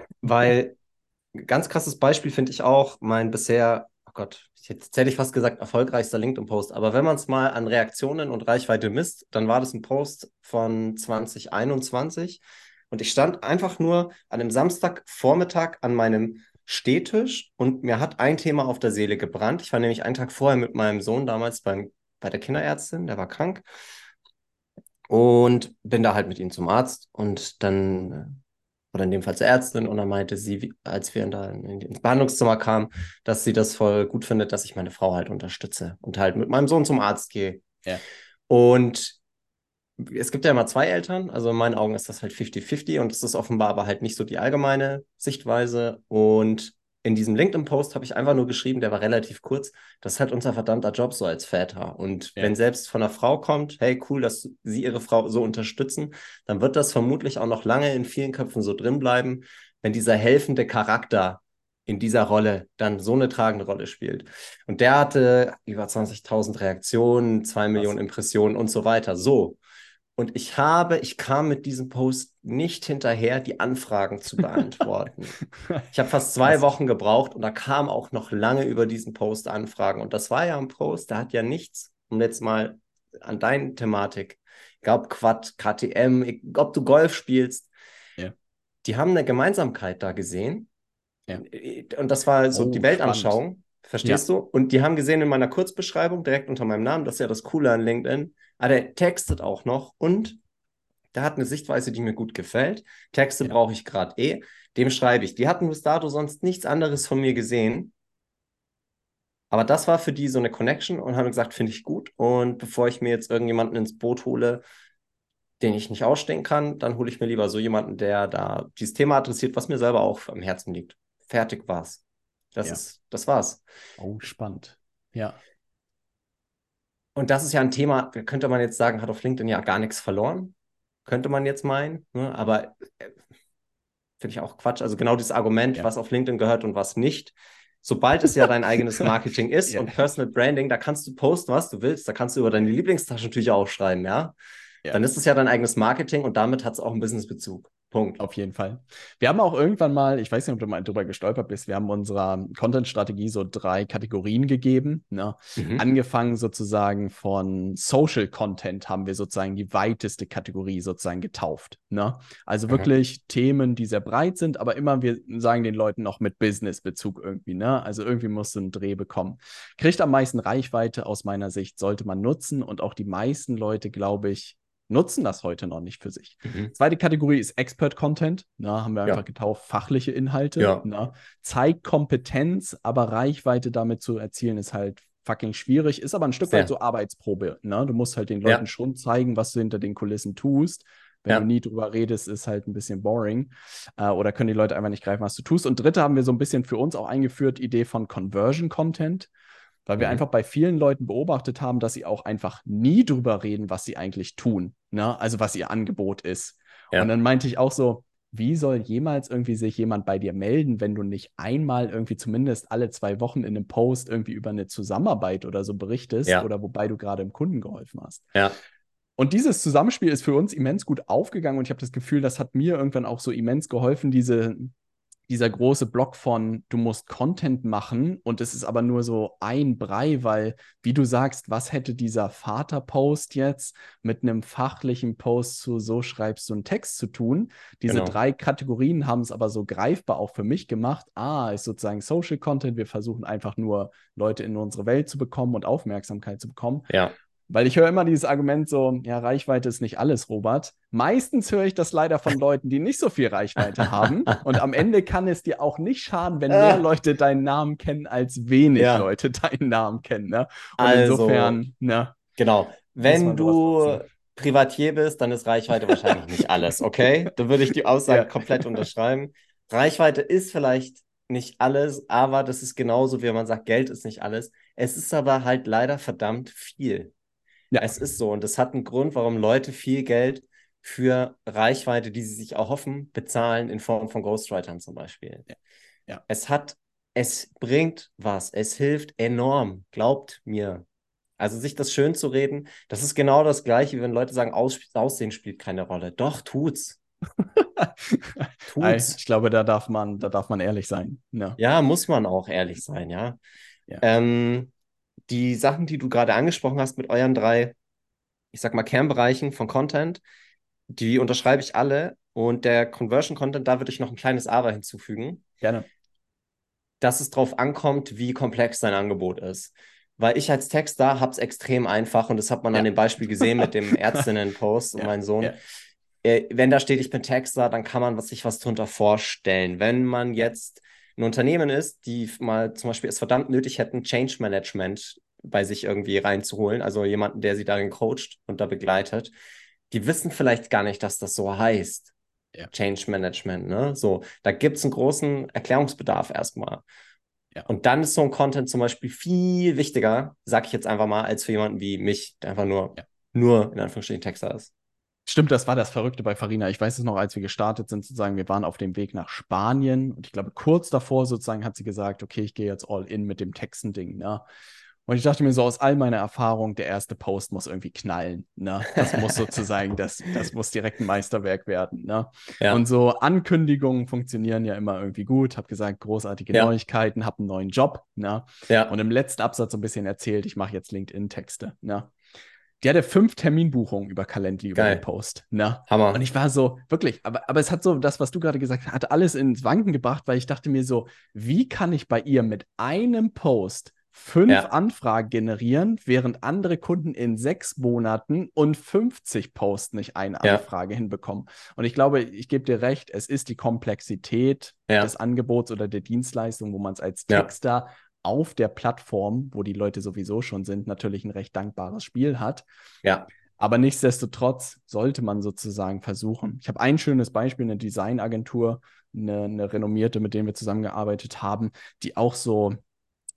Weil ganz krasses Beispiel finde ich auch mein bisher, oh Gott, jetzt hätte ich fast gesagt, erfolgreichster LinkedIn-Post. Aber wenn man es mal an Reaktionen und Reichweite misst, dann war das ein Post von zwanzig einundzwanzig. Und ich stand einfach nur an einem Samstagvormittag an meinem Stehtisch und mir hat ein Thema auf der Seele gebrannt. Ich war nämlich einen Tag vorher mit meinem Sohn damals beim, bei der Kinderärztin, der war krank. Und bin da halt mit ihm zum Arzt und dann, äh, oder in dem Fall zur Ärztin, und dann meinte sie, wie- als wir in da in, ins Behandlungszimmer kamen, dass sie das voll gut findet, dass ich meine Frau halt unterstütze und halt mit meinem Sohn zum Arzt gehe. Ja, Und es gibt ja immer zwei Eltern, also in meinen Augen ist das halt fünfzig fünfzig und es ist offenbar aber halt nicht so die allgemeine Sichtweise. Und in diesem LinkedIn-Post habe ich einfach nur geschrieben, der war relativ kurz, das ist halt unser verdammter Job so als Väter. Und ja, wenn selbst von einer Frau kommt, hey, cool, dass sie ihre Frau so unterstützen, dann wird das vermutlich auch noch lange in vielen Köpfen so drin bleiben, wenn dieser helfende Charakter in dieser Rolle dann so eine tragende Rolle spielt. Und der hatte über zwanzigtausend Reaktionen, zwei Millionen krass. Impressionen und so weiter. So. Und ich habe, ich kam mit diesem Post nicht hinterher, die Anfragen zu beantworten. Ich habe fast zwei Krass. Wochen gebraucht und da kam auch noch lange über diesen Post Anfragen. Und das war ja ein Post, der hat ja nichts, um jetzt mal an deine Thematik, egal ob Quad, K T M, ob du Golf spielst, Ja, die haben eine Gemeinsamkeit da gesehen. ja. Und das war so die Oh, spannend. Weltanschauung, Ja, verstehst du? Und die haben gesehen in meiner Kurzbeschreibung, direkt unter meinem Namen, das ist ja das Coole an LinkedIn, ah, der textet auch noch und der hat eine Sichtweise, die mir gut gefällt. Texte ja, brauche ich gerade eh. Dem schreibe ich. Die hatten bis dato sonst nichts anderes von mir gesehen. Aber das war für die so eine Connection und haben gesagt, finde ich gut. Und bevor ich mir jetzt irgendjemanden ins Boot hole, den ich nicht ausstehen kann, dann hole ich mir lieber so jemanden, der da dieses Thema adressiert, was mir selber auch am Herzen liegt. Fertig war's. Das ja. ist, das war's. Oh, spannend. Ja, Und das ist ja ein Thema, da könnte man jetzt sagen, hat auf LinkedIn ja gar nichts verloren. könnte man jetzt meinen, ne? Aber äh, finde ich auch Quatsch. Also genau dieses Argument, Ja. was auf LinkedIn gehört und was nicht. Sobald es ja dein eigenes Marketing ist Ja. und Personal Branding, da kannst du posten, was du willst. Da kannst du über deine Lieblingstaschentücher auch schreiben, ja. Ja. Dann ist es ja dein eigenes Marketing und damit hat es auch einen Businessbezug. Punkt. Auf jeden Fall. Wir haben auch irgendwann mal, ich weiß nicht, ob du mal drüber gestolpert bist, wir haben unserer Content-Strategie so drei Kategorien gegeben. Ne? Mhm. Angefangen sozusagen von Social Content haben wir sozusagen die weiteste Kategorie sozusagen getauft. Ne? Also Aha. wirklich Themen, die sehr breit sind, aber immer, wir sagen den Leuten noch mit Business-Bezug irgendwie. Ne? Also irgendwie musst du einen Dreh bekommen. Kriegt am meisten Reichweite aus meiner Sicht, sollte man nutzen und auch die meisten Leute, glaube ich, nutzen das heute noch nicht für sich. Mhm. Zweite Kategorie ist Expert Content. Na, haben wir einfach Ja. getauft, fachliche Inhalte. Ja. Na, zeigt Kompetenz, aber Reichweite damit zu erzielen, ist halt fucking schwierig, ist aber ein Stück weit Sehr. so Arbeitsprobe. Ne? Du musst halt den Leuten Ja. schon zeigen, was du hinter den Kulissen tust. Wenn du Ja. nie drüber redest, ist halt ein bisschen boring. Äh, oder können die Leute einfach nicht greifen, was du tust. Und dritte haben wir so ein bisschen für uns auch eingeführt, Idee von Conversion Content. Weil wir Mhm. einfach bei vielen Leuten beobachtet haben, dass sie auch einfach nie drüber reden, was sie eigentlich tun. Ne? Also was ihr Angebot ist. Und Ja. dann meinte ich auch so, wie soll jemals irgendwie sich jemand bei dir melden, wenn du nicht einmal irgendwie zumindest alle zwei Wochen in einem Post irgendwie über eine Zusammenarbeit oder so berichtest Ja. oder wobei du gerade dem Kunden geholfen hast. Ja. Und dieses Zusammenspiel ist für uns immens gut aufgegangen und ich habe das Gefühl, das hat mir irgendwann auch so immens geholfen, diese dieser große Block von, du musst Content machen und es ist aber nur so ein Brei, weil, wie du sagst, was hätte dieser Vater-Post jetzt mit einem fachlichen Post zu so schreibst du einen Text zu tun? Diese Genau. drei Kategorien haben es aber so greifbar auch für mich gemacht. Ah, ist sozusagen Social Content. Wir versuchen einfach nur Leute in unsere Welt zu bekommen und Aufmerksamkeit zu bekommen. Ja. Weil ich höre immer dieses Argument so, ja, Reichweite ist nicht alles, Robert. Meistens höre ich das leider von Leuten, die nicht so viel Reichweite haben. Und am Ende kann es dir auch nicht schaden, wenn mehr Ah, Leute deinen Namen kennen, als wenig ja. Leute deinen Namen kennen. Ne? Und Also, insofern, ne, genau. muss Wenn man sowas du nutzen. Privatier bist, dann ist Reichweite wahrscheinlich nicht alles, okay? Da würde ich die Aussage Ja, komplett unterschreiben. Reichweite ist vielleicht nicht alles, aber das ist genauso, wie man sagt, Geld ist nicht alles. Es ist aber halt leider verdammt viel. ja, Es ist so und das hat einen Grund, warum Leute viel Geld für Reichweite, die sie sich erhoffen, bezahlen in Form von Ghostwritern zum Beispiel. ja, ja. Es hat, es bringt was, es hilft enorm, glaubt mir. Also sich das schön zu reden, das ist genau das Gleiche, wie wenn Leute sagen, Aus Aussehen spielt keine Rolle. Doch, tut's. Ei, Tut's. ich glaube, da darf man, da darf man ehrlich sein. Ne? Ja, muss man auch ehrlich sein, ja. Ja, Ähm, die Sachen, die du gerade angesprochen hast mit euren drei, ich sag mal, Kernbereichen von Content, die unterschreibe ich alle. Und der Conversion Content, da würde ich noch ein kleines Aber hinzufügen, gerne. dass es darauf ankommt, wie komplex dein Angebot ist. Weil ich als Texter habe es extrem einfach und das hat man an Ja. dem Beispiel gesehen mit dem Ärztinnen-Post und Ja, meinem Sohn. ja, Äh, wenn da steht, ich bin Texter, dann kann man sich was drunter vorstellen. Wenn man ja, jetzt ein Unternehmen ist, die mal zum Beispiel es verdammt nötig hätten, Change Management bei sich irgendwie reinzuholen, also jemanden, der sie darin coacht und da begleitet, die wissen vielleicht gar nicht, dass das so heißt. ja, Change Management, ne? So, da gibt es einen großen Erklärungsbedarf erstmal. ja. Und dann ist so ein Content zum Beispiel viel wichtiger, sag ich jetzt einfach mal, als für jemanden wie mich, der einfach nur, Ja. nur in Anführungsstrichen Texter ist. Stimmt, das war das Verrückte bei Farina. Ich weiß es noch, als wir gestartet sind, sozusagen, wir waren auf dem Weg nach Spanien und ich glaube, kurz davor sozusagen hat sie gesagt, okay, ich gehe jetzt all in mit dem Texten-Ding, ne? Und ich dachte mir so, aus all meiner Erfahrung, der erste Post muss irgendwie knallen, ne? Das muss sozusagen, das, das muss direkt ein Meisterwerk werden, ne? Und Ja, so Ankündigungen funktionieren ja immer irgendwie gut. Hab gesagt, großartige ja, Neuigkeiten, hab einen neuen Job, ne? Und ja, im letzten Absatz so ein bisschen erzählt, ich mache jetzt LinkedIn-Texte, ne? Die hatte fünf Terminbuchungen über Calendly über den geil. Post, ne? Und Hammer. ich war so, wirklich, aber, aber es hat so, das, was du gerade gesagt hast, hat alles ins Wanken gebracht, weil ich dachte mir so, wie kann ich bei ihr mit einem Post fünf Ja, Anfragen generieren, während andere Kunden in sechs Monaten und fünfzig Posts nicht eine ja, Anfrage hinbekommen? Und ich glaube, ich gebe dir recht, es ist die Komplexität des ja, Angebots oder der Dienstleistung, wo man es als ja, Texter auf der Plattform, wo die Leute sowieso schon sind, natürlich ein recht dankbares Spiel hat. ja, Aber nichtsdestotrotz sollte man sozusagen versuchen. Ich habe ein schönes Beispiel, eine Designagentur, eine, eine renommierte, mit der wir zusammengearbeitet haben, die auch so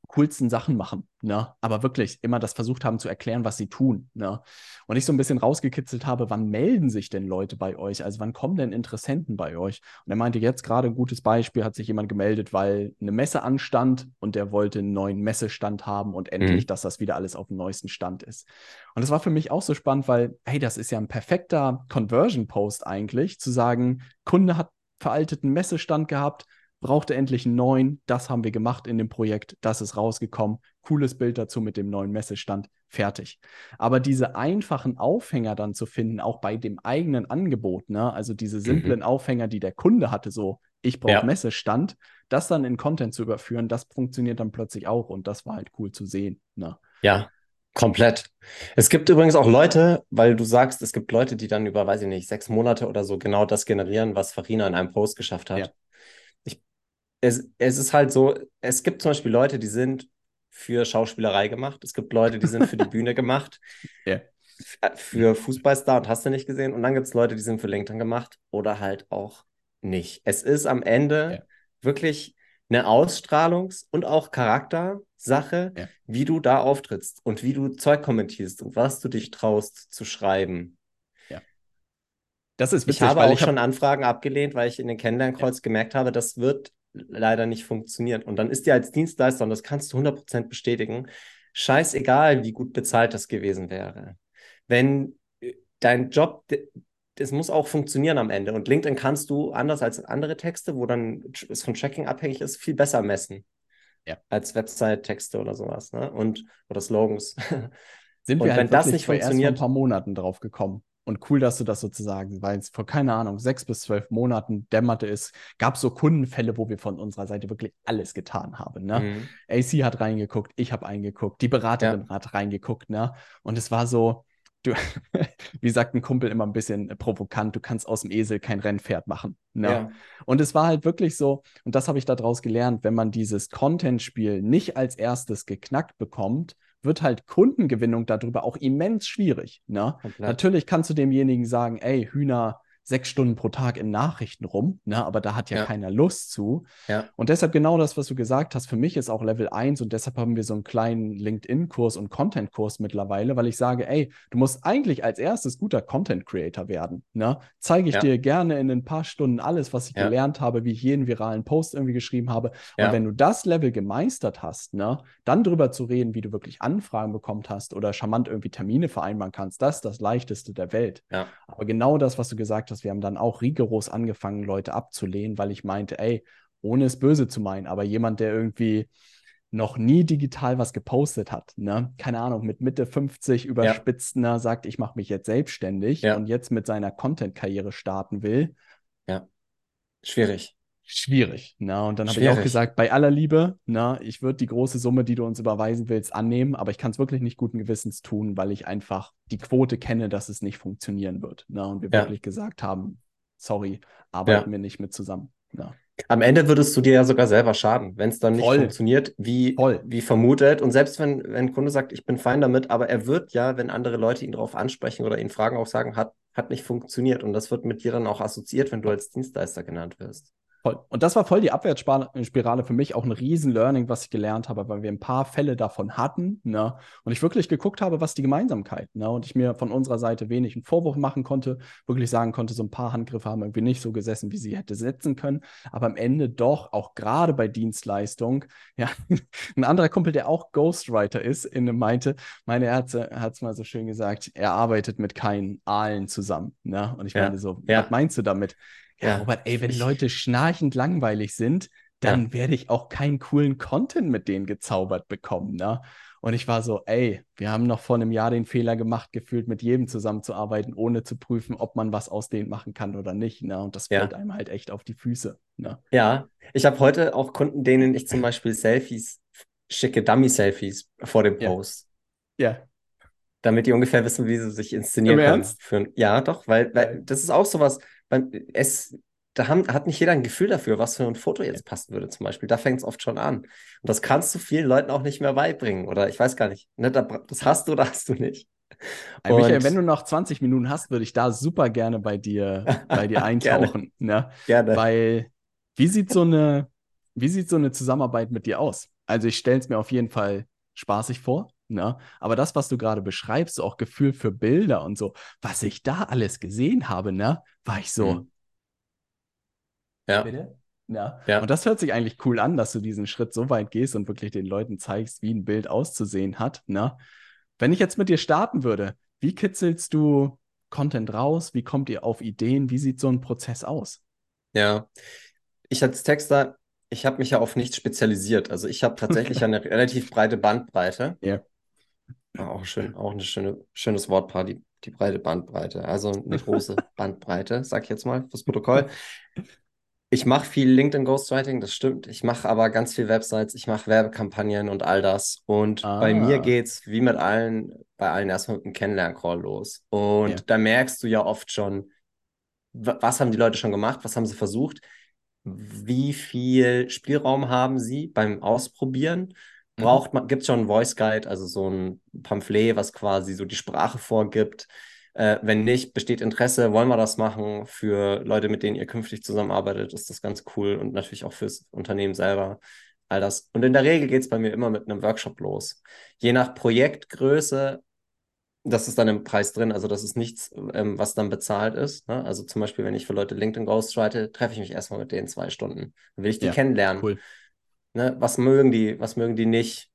coolsten Sachen machen, ne? Aber wirklich immer das versucht haben zu erklären, was sie tun, ne? Und ich so ein bisschen rausgekitzelt habe, wann melden sich denn Leute bei euch? Also wann kommen denn Interessenten bei euch? Und er meinte jetzt gerade ein gutes Beispiel, hat sich jemand gemeldet, weil eine Messe anstand und der wollte einen neuen Messestand haben und endlich, Mhm. dass das wieder alles auf dem neuesten Stand ist. Und das war für mich auch so spannend, weil, hey, das ist ja ein perfekter Conversion-Post eigentlich, zu sagen, Kunde hat veralteten Messestand gehabt, brauchte endlich einen neuen. Das haben wir gemacht in dem Projekt. Das ist rausgekommen. Cooles Bild dazu mit dem neuen Messestand. Fertig. Aber diese einfachen Aufhänger dann zu finden, auch bei dem eigenen Angebot, ne? Also diese simplen Mhm. Aufhänger, die der Kunde hatte, so, ich brauche Ja, Messestand, das dann in Content zu überführen, das funktioniert dann plötzlich auch. Und das war halt cool zu sehen. Ne? ja, komplett. Es gibt übrigens auch Leute, weil du sagst, es gibt Leute, die dann über, weiß ich nicht, sechs Monate oder so genau das generieren, was Farina in einem Post geschafft Ja, hat. Ich, es, es ist halt so, es gibt zum Beispiel Leute, die sind für Schauspielerei gemacht. Es gibt Leute, die sind für die Bühne gemacht, ja, f- für Fußballstar und hast du nicht gesehen. Und dann gibt es Leute, die sind für LinkedIn gemacht oder halt auch nicht. Es ist am Ende ja, wirklich eine Ausstrahlungs- und auch Charaktersache, ja. wie du da auftrittst und wie du Zeug kommentierst und was du dich traust zu schreiben. Ja. Das ist Ich witzig, habe weil auch ich habe, schon Anfragen abgelehnt, weil ich in den ja, Kennenlernkreuz gemerkt habe, das wird leider nicht funktionieren. Und dann ist dir als Dienstleister, und das kannst du hundert Prozent bestätigen, scheißegal, wie gut bezahlt das gewesen wäre. Wenn äh, dein Job, d- das muss auch funktionieren am Ende. Und LinkedIn kannst du, anders als andere Texte, wo dann es von Tracking abhängig ist, viel besser messen ja. als Website-Texte oder sowas, ne? Und oder Slogans. Sind wir Und wenn halt das wirklich nicht vor erst vor ein funktioniert, paar Monaten drauf gekommen. Und cool, dass du das sozusagen, weil es vor, keine Ahnung, sechs bis zwölf Monaten dämmerte es, gab so Kundenfälle, wo wir von unserer Seite wirklich alles getan haben. Ne? mhm, A C hat reingeguckt, ich habe eingeguckt, die ja, Beraterin hat reingeguckt, ne? Und es war so, du, wie sagt ein Kumpel immer ein bisschen provokant, du kannst aus dem Esel kein Rennpferd machen. Ne? ja, Und es war halt wirklich so, und das habe ich daraus gelernt, wenn man dieses Content-Spiel nicht als erstes geknackt bekommt, wird halt Kundengewinnung darüber auch immens schwierig. Ne? komplett. Natürlich kannst du demjenigen sagen, ey, Hühner sechs Stunden pro Tag in Nachrichten rum, ne? Aber da hat ja Ja, keiner Lust zu. ja, Und deshalb genau das, was du gesagt hast, für mich ist auch Level eins und deshalb haben wir so einen kleinen LinkedIn-Kurs und Content-Kurs mittlerweile, weil ich sage, ey, du musst eigentlich als erstes guter Content-Creator werden. Ne? Zeige ich ja, dir gerne in ein paar Stunden alles, was ich ja, gelernt habe, wie ich jeden viralen Post irgendwie geschrieben habe. Und wenn ja, du das Level gemeistert hast, ne, dann drüber zu reden, wie du wirklich Anfragen bekommen hast oder charmant irgendwie Termine vereinbaren kannst, das ist das Leichteste der Welt. ja, Aber genau das, was du gesagt hast, wir haben dann auch rigoros angefangen, Leute abzulehnen, weil ich meinte, ey, ohne es böse zu meinen, aber jemand, der irgendwie noch nie digital was gepostet hat, ne? Keine Ahnung, mit Mitte fünfzig ja, überspitzt, ne, sagt, ich mache mich jetzt selbstständig ja, und jetzt mit seiner Content-Karriere starten will, ja. Schwierig. schwierig. Ne? Und dann habe ich auch Schwierig. gesagt, bei aller Liebe, ne, ich würde die große Summe, die du uns überweisen willst, annehmen, aber ich kann es wirklich nicht guten Gewissens tun, weil ich einfach die Quote kenne, dass es nicht funktionieren wird. Ne? Und wir Ja, wirklich gesagt haben, sorry, arbeiten ja. wir nicht mit zusammen. Ne? Am Ende würdest du dir ja sogar selber schaden, wenn es dann nicht Voll, funktioniert, wie, voll. wie vermutet. Und selbst wenn, wenn ein Kunde sagt, ich bin fein damit, aber er wird ja, wenn andere Leute ihn darauf ansprechen oder ihn fragen, auch sagen, hat, hat nicht funktioniert. Und das wird mit dir dann auch assoziiert, wenn du Voll. als Dienstleister genannt wirst. Voll. Und das war voll die Abwärtsspirale für mich, auch ein Riesen-Learning, was ich gelernt habe, weil wir ein paar Fälle davon hatten, ne? Und ich wirklich geguckt habe, was die Gemeinsamkeit, ne? Und ich mir von unserer Seite wenig einen Vorwurf machen konnte, wirklich sagen konnte, so ein paar Handgriffe haben irgendwie nicht so gesessen, wie sie hätte setzen können. Aber am Ende doch, auch gerade bei Dienstleistung, ja, ein anderer Kumpel, der auch Ghostwriter ist, in, meinte, meine Ärzte hat es mal so schön gesagt, er arbeitet mit keinen Aalen zusammen, ne? Und ich meine Ja, so, was ja, meinst du damit? Ja, ja. Robert, ey, Ich, wenn ich, Leute schnarchend langweilig sind, ja, dann werde ich auch keinen coolen Content mit denen gezaubert bekommen, ne? Und ich war so, ey, wir haben noch vor einem Jahr den Fehler gemacht, gefühlt mit jedem zusammenzuarbeiten, ohne zu prüfen, ob man was aus denen machen kann oder nicht, ne? Und das fällt ja, einem halt echt auf die Füße, ne? ja. Ich habe heute auch Kunden, denen ich zum Beispiel Selfies schicke, Dummy-Selfies vor dem Ja, Post, ja. damit die ungefähr wissen, wie sie sich Im inszenieren können. Ernst? Für, ja, doch, weil, weil Geil. das ist auch sowas, beim, es, da haben, hat nicht jeder ein Gefühl dafür, was für ein Foto Ja. jetzt passen würde, zum Beispiel. Da fängt es oft schon an. Und das kannst du vielen Leuten auch nicht mehr beibringen. Oder ich weiß gar nicht. Ne, da, das hast du oder hast du nicht. Ey, Michael, wenn Und du noch zwanzig Minuten hast, würde ich da super gerne bei dir, bei dir gerne, eintauchen, ne? gerne. Weil, wie sieht so eine, wie sieht so eine Zusammenarbeit mit dir aus? Also ich stelle es mir auf jeden Fall spaßig vor, ne? Aber das, was du gerade beschreibst, so auch Gefühl für Bilder und so, was ich da alles gesehen habe, ne, war ich so, Hm. Ja, bitte? Ja. Und ja, das hört sich eigentlich cool an, dass du diesen Schritt so weit gehst und wirklich den Leuten zeigst, wie ein Bild auszusehen hat, ne? Wenn ich jetzt mit dir starten würde, wie kitzelst du Content raus? Wie kommt ihr auf Ideen? Wie sieht so ein Prozess aus? ja. Ich als Texter, ich habe mich ja auf nichts spezialisiert. Also ich habe tatsächlich eine relativ breite Bandbreite. Ja. Ah, Auch schön, auch ein schöne, schönes Wortpaar, die, die breite Bandbreite. Also eine große Bandbreite, sag ich jetzt mal fürs Protokoll. Ich mache viel LinkedIn Ghostwriting, das stimmt. Ich mache aber ganz viel Websites, ich mache Werbekampagnen und all das. Und bei mir Ah, geht's wie mit allen, bei allen erstmal mit einem Kennenlern-Call los. ja. Und da merkst du ja oft schon, wa- was haben die Leute schon gemacht, was haben sie versucht, wie viel Spielraum haben sie beim Ausprobieren. Mhm. Braucht man, gibt es schon einen Voice Guide, also so ein Pamphlet, was quasi so die Sprache vorgibt. Äh, wenn nicht, besteht Interesse, wollen wir das machen für Leute, mit denen ihr künftig zusammenarbeitet, ist das ganz cool und natürlich auch fürs Unternehmen selber. All das. Und in der Regel geht es bei mir immer mit einem Workshop los. Je nach Projektgröße, das ist dann im Preis drin, also das ist nichts, ähm, was dann bezahlt ist. Ne? Also zum Beispiel, wenn ich für Leute LinkedIn ghostwrite, treffe ich mich erstmal mit denen zwei Stunden. Dann will ich die Ja, kennenlernen. cool. Ne? Was mögen die, was mögen die nicht?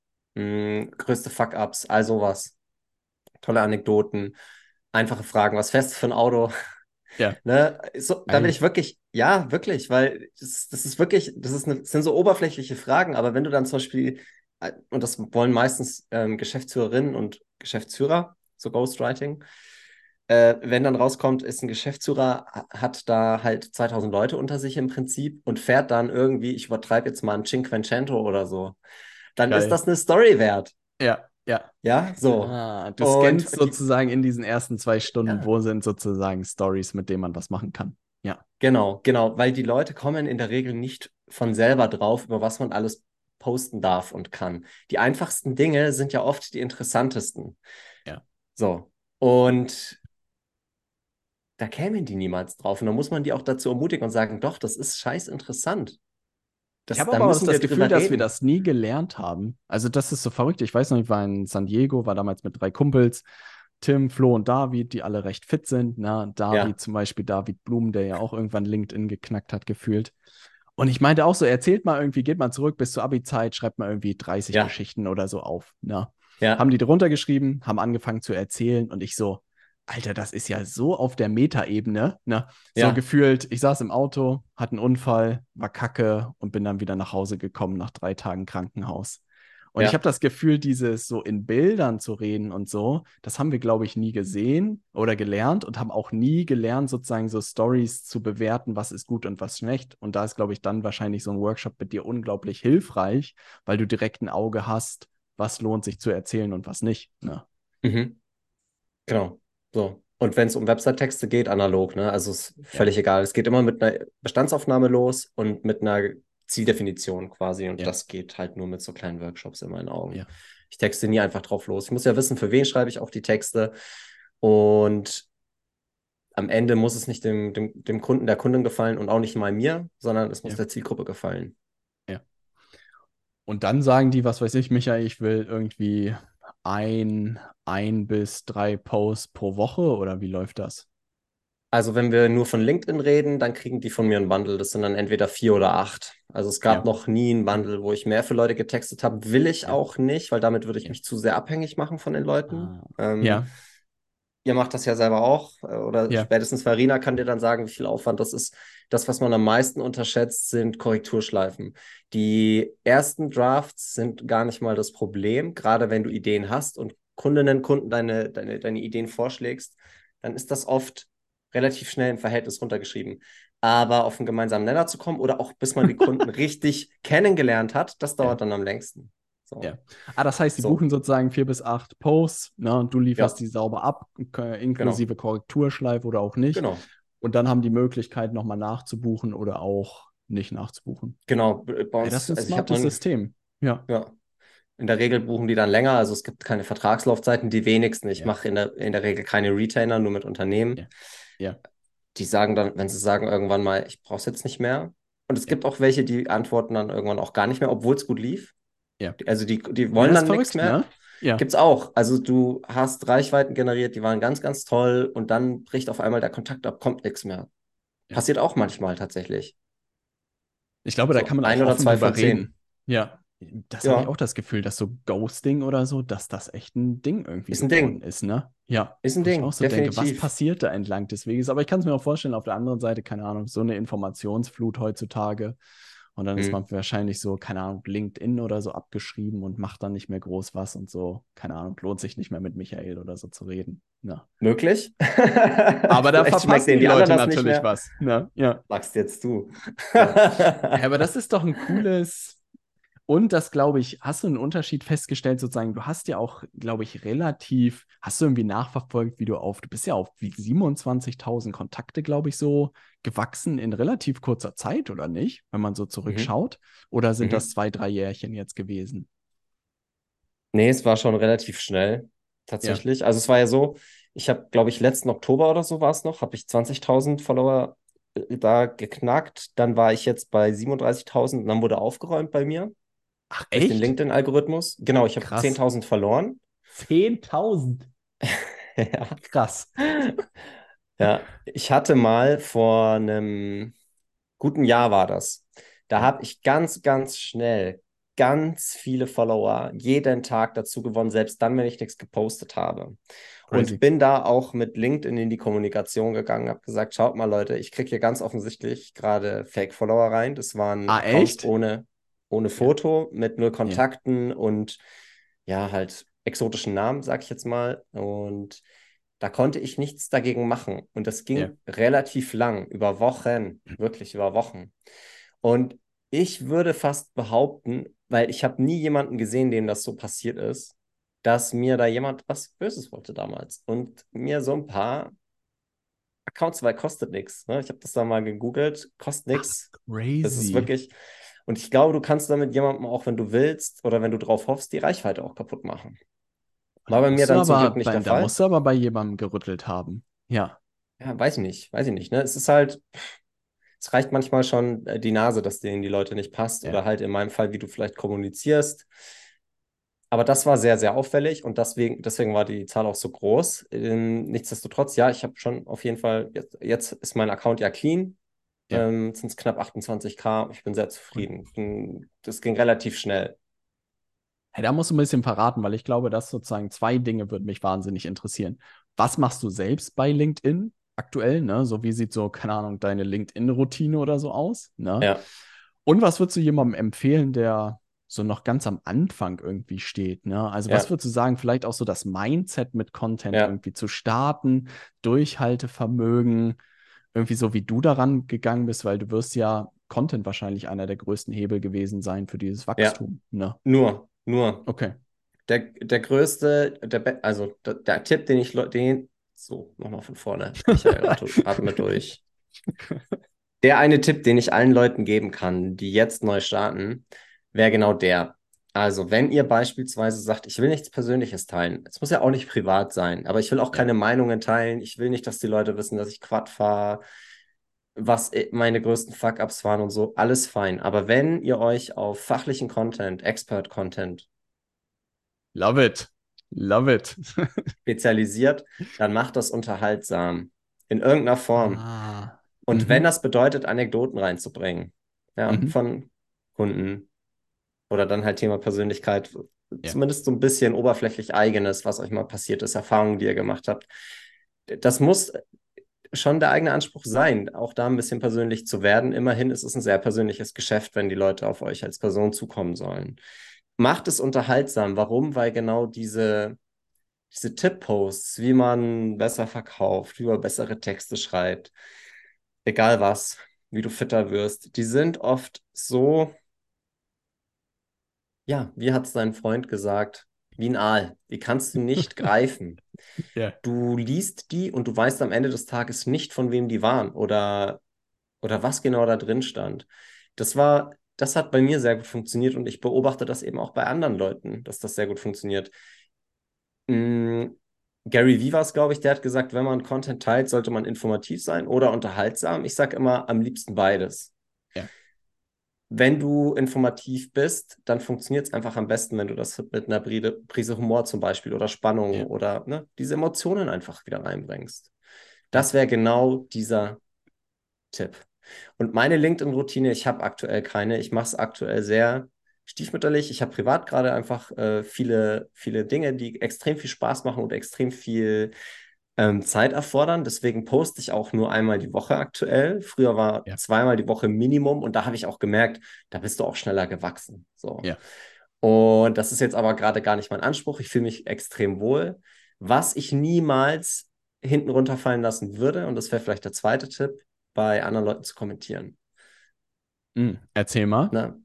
Hm, größte Fuck-ups, all sowas. Tolle Anekdoten, einfache Fragen. Was fährst du für ein Auto? Ja, Ne? So, da will geil. ich wirklich, ja, wirklich, weil das, das ist wirklich, das ist eine, das sind so oberflächliche Fragen, aber wenn du dann zum Beispiel, äh, und das wollen meistens ähm, Geschäftsführerinnen und Geschäftsführer, so Ghostwriting, äh, wenn dann rauskommt, ist ein Geschäftsführer, ha- hat da halt zweitausend Leute unter sich im Prinzip und fährt dann irgendwie, ich übertreibe jetzt mal ein Cinquecento oder so, dann ist Geil. das eine Story wert. Ja, ja. Ja, so. Ah, du scannst Und die, sozusagen in diesen ersten zwei Stunden, ja, wo sind sozusagen Stories, mit denen man was machen kann. Ja, genau, genau, weil die Leute kommen in der Regel nicht von selber drauf, über was man alles posten darf und kann. Die einfachsten Dinge sind ja oft die interessantesten. ja. So. Und da kämen die niemals drauf. Und da muss man die auch dazu ermutigen und sagen, doch, das ist scheiß interessant. Ich Das, habe da aber auch müssen das wir Gefühl, drüber dass wir reden. das nie gelernt haben. Also das ist so verrückt. Ich weiß noch, ich war in San Diego, war damals mit drei Kumpels, Tim, Flo und David, die alle recht fit sind. Na, David Ja, zum Beispiel, David Blum, der ja auch irgendwann LinkedIn geknackt hat, gefühlt. Und ich meinte auch so, erzählt mal irgendwie, geht mal zurück bis zur Abi-Zeit, schreibt mal irgendwie dreißig ja, Geschichten oder so auf. Na, haben ja, die drunter geschrieben, haben angefangen zu erzählen und ich so, Alter, das ist ja so auf der Metaebene, ne? So ja, gefühlt, ich saß im Auto, hatte einen Unfall, war kacke und bin dann wieder nach Hause gekommen nach drei Tagen Krankenhaus. Und ich habe ja. das Gefühl, dieses so in Bildern zu reden und so, das haben wir, glaube ich, nie gesehen oder gelernt und haben auch nie gelernt, sozusagen so Stories zu bewerten, was ist gut und was schlecht. Und da ist, glaube ich, dann wahrscheinlich so ein Workshop mit dir unglaublich hilfreich, weil du direkt ein Auge hast, was lohnt sich zu erzählen und was nicht. Ne? Mhm. Genau. So. Und wenn es um Website-Texte geht, analog, ne? Also ist Ja, völlig egal. Es geht immer mit einer Bestandsaufnahme los und mit einer Zieldefinition quasi. Und ja, das geht halt nur mit so kleinen Workshops in meinen Augen. ja. Ich texte nie einfach drauf los. Ich muss ja wissen, für wen schreibe ich auch die Texte. Und am Ende muss es nicht dem, dem, dem Kunden, der Kundin gefallen und auch nicht mal mir, sondern es muss Ja, der Zielgruppe gefallen. ja. Und dann sagen die, was weiß ich, Michael, ich will irgendwie ein, ein bis drei Posts pro Woche oder wie läuft das? Also wenn wir nur von LinkedIn reden, dann kriegen die von mir ein Bundle. Das sind dann entweder vier oder acht. Also es gab Ja, noch nie ein Bundle, wo ich mehr für Leute getextet habe. Will ich ja, auch nicht, weil damit würde ich ja. mich zu sehr abhängig machen von den Leuten. Ah, Ähm, ja, ihr macht das ja selber auch. äh, Oder ja, spätestens Farina kann dir dann sagen, wie viel Aufwand das ist. Das, was man am meisten unterschätzt, sind Korrekturschleifen. Die ersten Drafts sind gar nicht mal das Problem. Gerade wenn du Ideen hast und Kundinnen, Kunden deine, deine, deine Ideen vorschlägst, dann ist das oft relativ schnell im Verhältnis runtergeschrieben. Aber auf einen gemeinsamen Nenner zu kommen oder auch bis man die Kunden richtig kennengelernt hat, das ja. dauert dann am längsten. So, Ja. Ah, das heißt, sie so, buchen sozusagen vier bis acht Posts, ne, und du lieferst ja, die sauber ab, äh, genau, inklusive Korrekturschleife oder auch nicht. genau, Und dann haben die Möglichkeit, nochmal nachzubuchen oder auch nicht nachzubuchen. genau. Bei Ja, das uns, ist ein also ich habe smartes noch, System. Ja, ja, in der Regel buchen die dann länger, also es gibt keine Vertragslaufzeiten, die wenigsten. Ich ja, mache in der, in der Regel keine Retainer, nur mit Unternehmen. ja, ja, Die sagen dann, wenn sie sagen irgendwann mal, ich brauche es jetzt nicht mehr. Und es ja, gibt auch welche, die antworten dann irgendwann auch gar nicht mehr, obwohl es gut lief. Ja. Also die, die Ja, wollen das ist dann nichts verrückt, mehr. ne? Ja. Gibt's auch. Also du hast Reichweiten generiert, die waren ganz, ganz toll und dann bricht auf einmal der Kontakt ab, kommt nichts mehr. Ja. Passiert auch manchmal tatsächlich. Ich glaube, da kann So man ein auch oder offen zwei drüber von reden. zehn. Ja, das habe ich Ja, auch das Gefühl, dass so Ghosting oder so, dass das echt ein Ding irgendwie ist ein geworden Ding. ist, ne? Ja, Ist ein wo ich auch Ding, so denke, was definitiv. passiert da entlang des Weges? Aber ich kann es mir auch vorstellen, auf der anderen Seite, keine Ahnung, so eine Informationsflut heutzutage. Und dann ist Hm. man wahrscheinlich so, keine Ahnung, LinkedIn oder so abgeschrieben und macht dann nicht mehr groß was und so, keine Ahnung, lohnt sich nicht mehr mit Michael oder so zu reden. Ja. Möglich. Aber da Vielleicht schmeckt verpassen denen die die Leute Ananas nicht natürlich mehr. was. Ne? Ja. Sagst jetzt du. Ja. Ja, aber das ist doch ein cooles. Und das, glaube ich, hast du einen Unterschied festgestellt, sozusagen, du hast ja auch, glaube ich, relativ, hast du irgendwie nachverfolgt, wie du auf, du bist ja auf wie siebenundzwanzigtausend Kontakte, glaube ich, so gewachsen in relativ kurzer Zeit, oder nicht? Wenn man so Mhm. zurückschaut. Oder sind das Mhm. zwei, drei Jährchen jetzt gewesen? Nee, es war schon relativ schnell, Ja. tatsächlich. Also es war ja so, ich habe, glaube ich, letzten Oktober oder so war es noch, habe ich zwanzigtausend Follower äh, da geknackt. Dann war ich jetzt bei siebenunddreißigtausend und dann wurde aufgeräumt bei mir Ach, durch den echt? LinkedIn-Algorithmus. Genau, ich habe Krass. zehntausend verloren. Zehntausend. Ja. Krass. Ja, ich hatte mal vor einem guten Jahr war das. Da Ja, habe ich ganz, ganz schnell ganz viele Follower jeden Tag dazu gewonnen, selbst dann, wenn ich nichts gepostet habe. Und crazy. bin da auch mit LinkedIn in die Kommunikation gegangen, habe gesagt, schaut mal Leute, ich kriege hier ganz offensichtlich gerade Fake-Follower rein. Das waren Ah, Accounts echt? ohne, ohne Ja, Foto, mit null ja, Kontakten und ja, halt exotischen Namen, sag ich jetzt mal. Und da konnte ich nichts dagegen machen. Und das ja. ging relativ lang, über Wochen, wirklich über Wochen. Und ich würde fast behaupten, weil ich habe nie jemanden gesehen, dem das so passiert ist, dass mir da jemand was Böses wollte damals und mir so ein paar Accounts, weil kostet nichts. Ne? Ich habe das da mal gegoogelt, kostet Ach, nichts. Das ist crazy. wirklich, und ich glaube, du kannst damit jemandem auch, wenn du willst oder wenn du drauf hoffst, die Reichweite auch kaputt machen. Da War bei mir musst du dann zum Glück aber nicht bei, der da Fall. musst du aber bei jemandem gerüttelt haben. Ja. Ja, weiß ich nicht, weiß ich nicht. Ne? Es ist halt, es reicht manchmal schon äh, die Nase, dass denen die Leute nicht passt Ja. oder halt in meinem Fall, wie du vielleicht kommunizierst. Aber das war sehr, sehr auffällig und deswegen, deswegen war die Zahl auch so groß. Ähm, nichtsdestotrotz, ja, ich habe schon auf jeden Fall, jetzt, jetzt ist mein Account ja clean, Ja. ähm, sind es knapp achtundzwanzig k. Ich bin sehr Cool. zufrieden. Bin, das ging relativ schnell. Hey, da musst du ein bisschen verraten, weil ich glaube, dass sozusagen zwei Dinge würden mich wahnsinnig interessieren. Was machst du selbst bei LinkedIn aktuell, ne? So wie sieht so, keine Ahnung, deine LinkedIn-Routine oder so aus, ne? Ja, Und was würdest du jemandem empfehlen, der so noch ganz am Anfang irgendwie steht, ne? Also was ja, würdest du sagen, vielleicht auch so das Mindset mit Content ja. irgendwie zu starten, Durchhaltevermögen, irgendwie so wie du daran gegangen bist, weil du wirst ja Content wahrscheinlich einer der größten Hebel gewesen sein für dieses Ja, Wachstum, ne? nur, nur. Okay. Der, der größte, der, Be- also der, der Tipp, den ich, Leu- den, so, nochmal von vorne. Michael, atme, atme durch. Der eine Tipp, den ich allen Leuten geben kann, die jetzt neu starten, wäre genau der. Also, wenn ihr beispielsweise sagt, ich will nichts Persönliches teilen, es muss ja auch nicht privat sein, aber ich will auch Ja, keine Meinungen teilen, ich will nicht, dass die Leute wissen, dass ich Quad fahre, was i- meine größten Fuck-ups waren und so, alles fein. Aber wenn ihr euch auf fachlichen Content, Expert-Content love it. Love it. spezialisiert, dann macht das unterhaltsam. In irgendeiner Form. Ah. Und wenn Mhm. das bedeutet, Anekdoten reinzubringen, ja, Mhm. von Kunden oder dann halt Thema Persönlichkeit, Ja. zumindest so ein bisschen oberflächlich eigenes, was euch mal passiert ist, Erfahrungen, die ihr gemacht habt. Das muss schon der eigene Anspruch sein, auch da ein bisschen persönlich zu werden. Immerhin ist es ein sehr persönliches Geschäft, wenn die Leute auf euch als Person zukommen sollen. Macht es unterhaltsam. Warum? Weil genau diese diese Tipp-Posts, wie man besser verkauft, wie man bessere Texte schreibt, egal was, wie du fitter wirst, die sind oft so, ja, wie hat es dein Freund gesagt, wie ein Aal. Die kannst du nicht greifen. Ja. Du liest die und du weißt am Ende des Tages nicht, von wem die waren oder, oder was genau da drin stand. Das war, das hat bei mir sehr gut funktioniert und ich beobachte das eben auch bei anderen Leuten, dass das sehr gut funktioniert. Mm, Gary Vee war es, glaube ich, der hat gesagt, wenn man Content teilt, sollte man informativ sein oder unterhaltsam. Ich sage immer, am liebsten beides. Ja. wenn du informativ bist, dann funktioniert es einfach am besten, wenn du das mit einer Prise, Prise Humor zum Beispiel oder Spannung Ja, oder ne, diese Emotionen einfach wieder reinbringst. ja, Das wäre genau dieser Tipp. Und meine LinkedIn-Routine, ich habe aktuell keine. Ich mache es aktuell sehr stiefmütterlich. Ich habe privat gerade einfach äh, viele, viele Dinge, die extrem viel Spaß machen und extrem viel ähm, Zeit erfordern. Deswegen poste ich auch nur einmal die Woche aktuell. Früher war ja, zweimal die Woche Minimum und da habe ich auch gemerkt, da bist du auch schneller gewachsen. So. ja. Und das ist jetzt aber gerade gar nicht mein Anspruch. Ich fühle mich extrem wohl. Was ich niemals hinten runterfallen lassen würde, und das wäre vielleicht der zweite Tipp, bei anderen Leuten zu kommentieren. Hm, erzähl mal. Ne?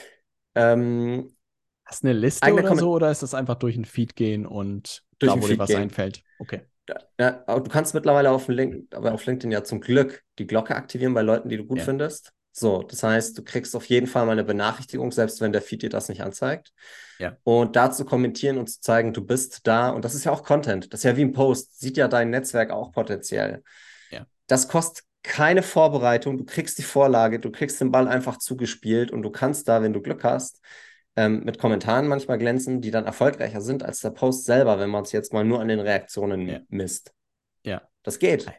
Ähm, Hast du eine Liste eigene oder so, Kommentare oder ist das einfach durch den Feed gehen und durch da, den wo dir Feed was gehen. einfällt? Okay. Ja, aber du kannst mittlerweile auf, Link, aber auf LinkedIn ja zum Glück die Glocke aktivieren bei Leuten, die du gut Ja, findest. So, das heißt, du kriegst auf jeden Fall mal eine Benachrichtigung, selbst wenn der Feed dir das nicht anzeigt. ja, Und da zu kommentieren und zu zeigen, du bist da. Und das ist ja auch Content. Das ist ja wie ein Post. Sieht ja dein Netzwerk auch potenziell. ja, Das kostet keine Vorbereitung. Du kriegst die Vorlage, du kriegst den Ball einfach zugespielt und du kannst da, wenn du Glück hast, ähm, mit Kommentaren manchmal glänzen, die dann erfolgreicher sind als der Post selber, wenn man es jetzt mal nur an den ja, Reaktionen misst. ja. Das geht.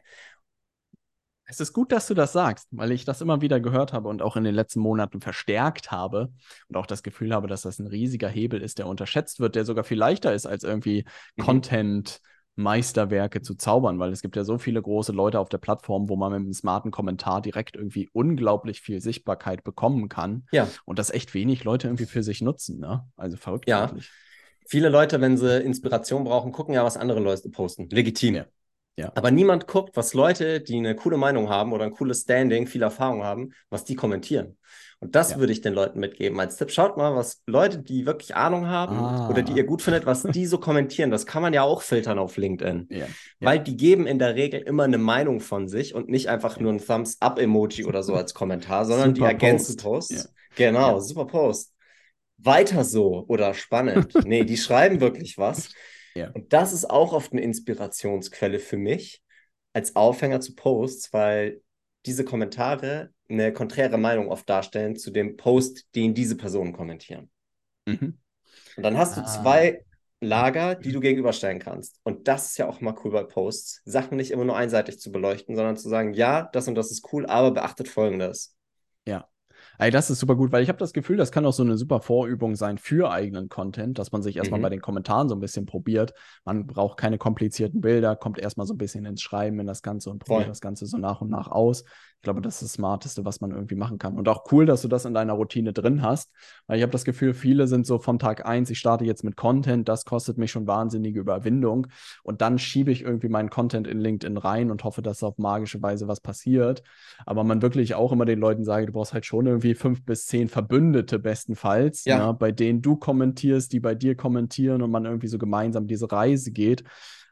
Es ist gut, dass du das sagst, weil ich das immer wieder gehört habe und auch in den letzten Monaten verstärkt habe und auch das Gefühl habe, dass das ein riesiger Hebel ist, der unterschätzt wird, der sogar viel leichter ist, als irgendwie Mhm. Content-Meisterwerke zu zaubern, weil es gibt ja so viele große Leute auf der Plattform, wo man mit einem smarten Kommentar direkt irgendwie unglaublich viel Sichtbarkeit bekommen kann Ja, und das echt wenig Leute irgendwie für sich nutzen, ne? Also verrückt ja. eigentlich. Viele Leute, wenn sie Inspiration brauchen, gucken ja, was andere Leute posten. Ja, Legitim. ja, Aber niemand guckt, was Leute, die eine coole Meinung haben oder ein cooles Standing, viel Erfahrung haben, was die kommentieren. Und das ja. würde ich den Leuten mitgeben als Tipp. Schaut mal, was Leute, die wirklich Ahnung haben oder die ihr Ah, gut findet, was die so kommentieren. Das kann man ja auch filtern auf LinkedIn. ja, ja, Weil die geben in der Regel immer eine Meinung von sich und nicht einfach ja. nur ein Thumbs-up-Emoji oder so als Kommentar, sondern die Super ergänzen Post. Ja, Posts. Genau, ja, super Post. Weiter so oder spannend. Nee, die schreiben wirklich was. ja. Und das ist auch oft eine Inspirationsquelle für mich als Aufhänger zu Posts, weil diese Kommentare eine konträre Meinung oft darstellen zu dem Post, den diese Personen kommentieren. Mhm. Und dann hast du Ah. zwei Lager, die du gegenüberstellen kannst. Und das ist ja auch mal cool bei Posts, Sachen nicht immer nur einseitig zu beleuchten, sondern zu sagen, ja, das und das ist cool, aber beachtet Folgendes. Ja. Ey, das ist super gut, weil ich habe das Gefühl, das kann auch so eine super Vorübung sein für eigenen Content, dass man sich erstmal bei Mhm. den Kommentaren so ein bisschen probiert. Man braucht keine komplizierten Bilder, kommt erstmal so ein bisschen ins Schreiben in das Ganze und probiert Voll. das Ganze so nach und nach aus. Ich glaube, das ist das Smarteste, was man irgendwie machen kann. Und auch cool, dass du das in deiner Routine drin hast, weil ich habe das Gefühl, viele sind so vom Tag eins, ich starte jetzt mit Content, das kostet mich schon wahnsinnige Überwindung. Und dann schiebe ich irgendwie meinen Content in LinkedIn rein und hoffe, dass auf magische Weise was passiert. Aber man wirklich auch immer den Leuten sage, du brauchst halt schon irgendwie fünf bis zehn Verbündete bestenfalls, ne, Ja, bei denen du kommentierst, die bei dir kommentieren und man irgendwie so gemeinsam diese Reise geht.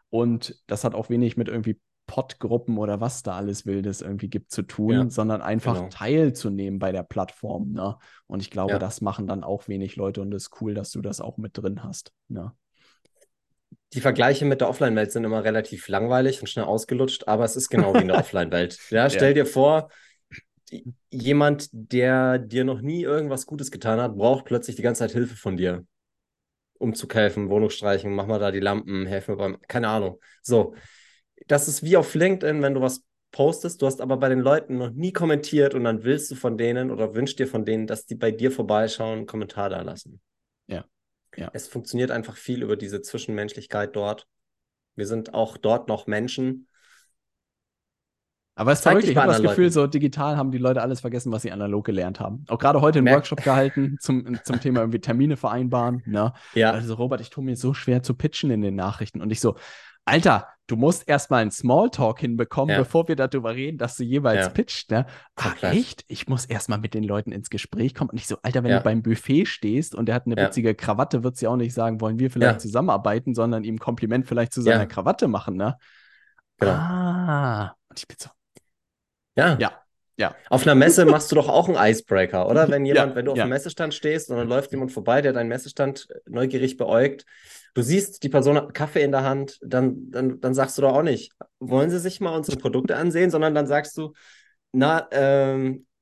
Und das hat auch wenig mit irgendwie Podgruppen oder was da alles Wildes irgendwie gibt zu tun, ja, sondern einfach genau. teilzunehmen bei der Plattform, ne? Und ich glaube, Ja. das machen dann auch wenig Leute und es ist cool, dass du das auch mit drin hast, ne? Die Vergleiche mit der Offline-Welt sind immer relativ langweilig und schnell ausgelutscht, aber es ist genau wie in der Offline-Welt. Ja, Ja, stell dir vor, jemand, der dir noch nie irgendwas Gutes getan hat, braucht plötzlich die ganze Zeit Hilfe von dir. Umzug helfen, Wohnung streichen, mach mal da die Lampen, helf mir beim, keine Ahnung. So, das ist wie auf LinkedIn, wenn du was postest, du hast aber bei den Leuten noch nie kommentiert und dann willst du von denen oder wünschst dir von denen, dass die bei dir vorbeischauen, einen Kommentar da lassen. ja, ja. Es funktioniert einfach viel über diese Zwischenmenschlichkeit dort. Wir sind auch dort noch Menschen. Aber es ist Zeig verrückt. dich Ich bei habe das anderen Gefühl, Leuten. so digital haben die Leute alles vergessen, was sie analog gelernt haben. Auch gerade heute einen Merk, Workshop gehalten zum, zum Thema irgendwie Termine vereinbaren. Ne? ja, Also so, Robert, ich tue mir so schwer zu pitchen in den Nachrichten. Und ich so, Alter, du musst erstmal einen Smalltalk hinbekommen, ja, bevor wir darüber reden, dass du jeweils ja, pitcht. Ne? Ah, komplett. echt? Ich muss erstmal mit den Leuten ins Gespräch kommen. Und ich so, Alter, wenn du Ja, beim Buffet stehst und der hat eine ja, witzige Krawatte, wird sie auch nicht sagen, wollen wir vielleicht ja, zusammenarbeiten, sondern ihm Kompliment vielleicht zu seiner ja, Krawatte machen. Ne? genau. Ah. Und ich bin so, Ja. ja, ja. Auf einer Messe machst du doch auch einen Icebreaker, oder? Wenn Ja, jemand, wenn du auf dem ja, Messestand stehst und dann läuft jemand vorbei, der deinen Messestand neugierig beäugt, du siehst, die Person hat einen Kaffee in der Hand, dann, dann, dann sagst du doch auch nicht, wollen Sie sich mal unsere Produkte ansehen, sondern dann sagst du, na, ähm,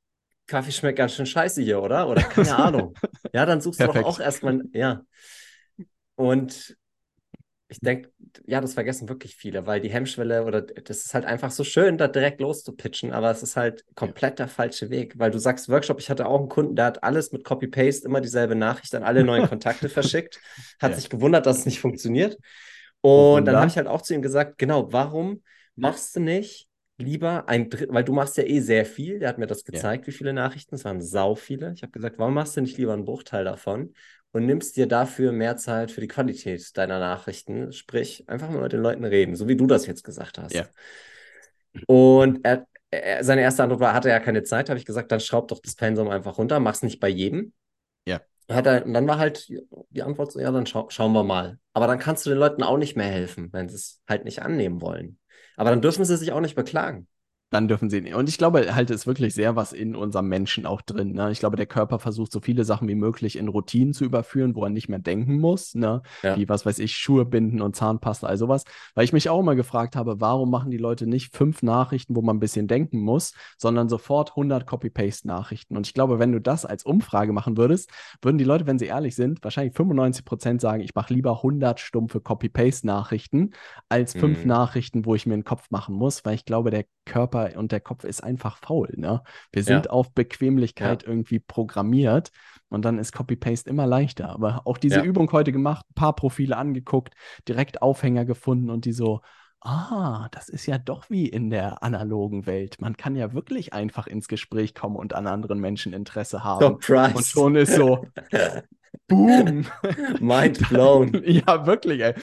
Kaffee schmeckt ganz schön scheiße hier, oder? Oder keine Ahnung. Ja, dann suchst du doch auch Perfekt. erstmal, ja. Und ich denke, ja, das vergessen wirklich viele, weil die Hemmschwelle oder das ist halt einfach so schön, da direkt loszupitchen, aber es ist halt Ja. komplett der falsche Weg, weil du sagst Workshop, ich hatte auch einen Kunden, der hat alles mit Copy-Paste, immer dieselbe Nachricht an alle neuen Kontakte verschickt, hat Ja. sich gewundert, dass es nicht funktioniert. Oh Und dann habe Wunder. ich halt auch zu ihm gesagt, genau, warum machst du nicht lieber ein Drittel, weil du machst ja eh sehr viel, der hat mir das Ja. gezeigt, wie viele Nachrichten, es waren sau viele. Ich habe gesagt, warum machst du nicht lieber einen Bruchteil davon und nimmst dir dafür mehr Zeit für die Qualität deiner Nachrichten, sprich, einfach mal mit den Leuten reden, so wie du das jetzt gesagt hast. Ja. Und er, er, seine erste Antwort war, hatte er ja keine Zeit, habe ich gesagt, dann schraub doch das Pensum einfach runter, mach's nicht bei jedem. Ja. Hat er, und dann war halt die Antwort so, ja, dann schau, schauen wir mal. Aber dann kannst du den Leuten auch nicht mehr helfen, wenn sie es halt nicht annehmen wollen. Aber dann dürfen sie sich auch nicht beklagen. Dann dürfen sie nicht. Und ich glaube, halt ist wirklich sehr was in unserem Menschen auch drin. Ne? Ich glaube, der Körper versucht so viele Sachen wie möglich in Routinen zu überführen, wo er nicht mehr denken muss. Ne? Ja. Wie, was weiß ich, Schuhe binden und Zahnpasta, all sowas. Weil ich mich auch immer gefragt habe, warum machen die Leute nicht fünf Nachrichten, wo man ein bisschen denken muss, sondern sofort hundert Copy-Paste-Nachrichten. Und ich glaube, wenn du das als Umfrage machen würdest, würden die Leute, wenn sie ehrlich sind, wahrscheinlich fünfundneunzig Prozent sagen, ich mache lieber hundert stumpfe Copy-Paste-Nachrichten als fünf Mhm. Nachrichten, wo ich mir einen Kopf machen muss, weil ich glaube, der Körper und der Kopf ist einfach faul. Ne? Wir sind Ja. auf Bequemlichkeit Ja. irgendwie programmiert und dann ist Copy-Paste immer leichter. Aber auch diese Ja. Übung heute gemacht, ein paar Profile angeguckt, direkt Aufhänger gefunden und die so, ah, das ist ja doch wie in der analogen Welt. Man kann ja wirklich einfach ins Gespräch kommen und an anderen Menschen Interesse haben. Und Surprise. schon ist so, boom. Mind blown. Ja, wirklich, ey.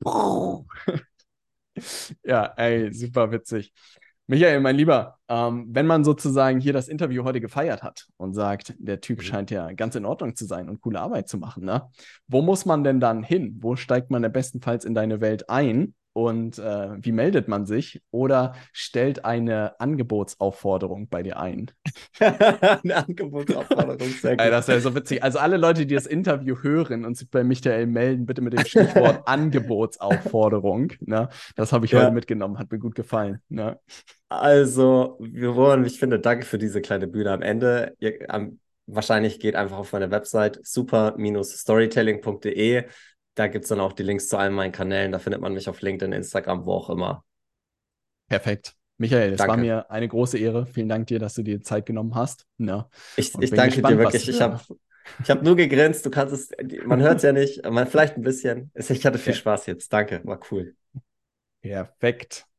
Ja, ey, super witzig. Michael, mein Lieber, ähm, wenn man sozusagen hier das Interview heute gefeiert hat und sagt, der Typ Mhm. scheint ja ganz in Ordnung zu sein und coole Arbeit zu machen, ne? Wo muss man denn dann hin? Wo steigt man denn bestenfalls in deine Welt ein? Und äh, wie meldet man sich? Oder stellt eine Angebotsaufforderung bei dir ein? Eine Angebotsaufforderung, sehr Ey, gut. das wäre so witzig. Also alle Leute, die das Interview hören und sich bei Michael melden, bitte mit dem Stichwort Angebotsaufforderung. Ne? Das habe ich heute Ja, mitgenommen, hat mir gut gefallen. Ne? also, wir wollen, ich finde, danke für diese kleine Bühne am Ende. Ihr, am, wahrscheinlich geht einfach auf meine Website super-storytelling punkt de. Da gibt es dann auch die Links zu allen meinen Kanälen. Da findet man mich auf LinkedIn, Instagram, wo auch immer. Perfekt. Michael, es war Danke. mir eine große Ehre. Vielen Dank dir, dass du dir Zeit genommen hast. Ne? Ich, Und ich bin danke dir gespannt, was. wirklich. Ich habe ich hab nur gegrinst. Du kannst es, man hört es ja nicht, man, vielleicht ein bisschen. Ich hatte viel Ja, Spaß jetzt. Danke, war cool. perfekt.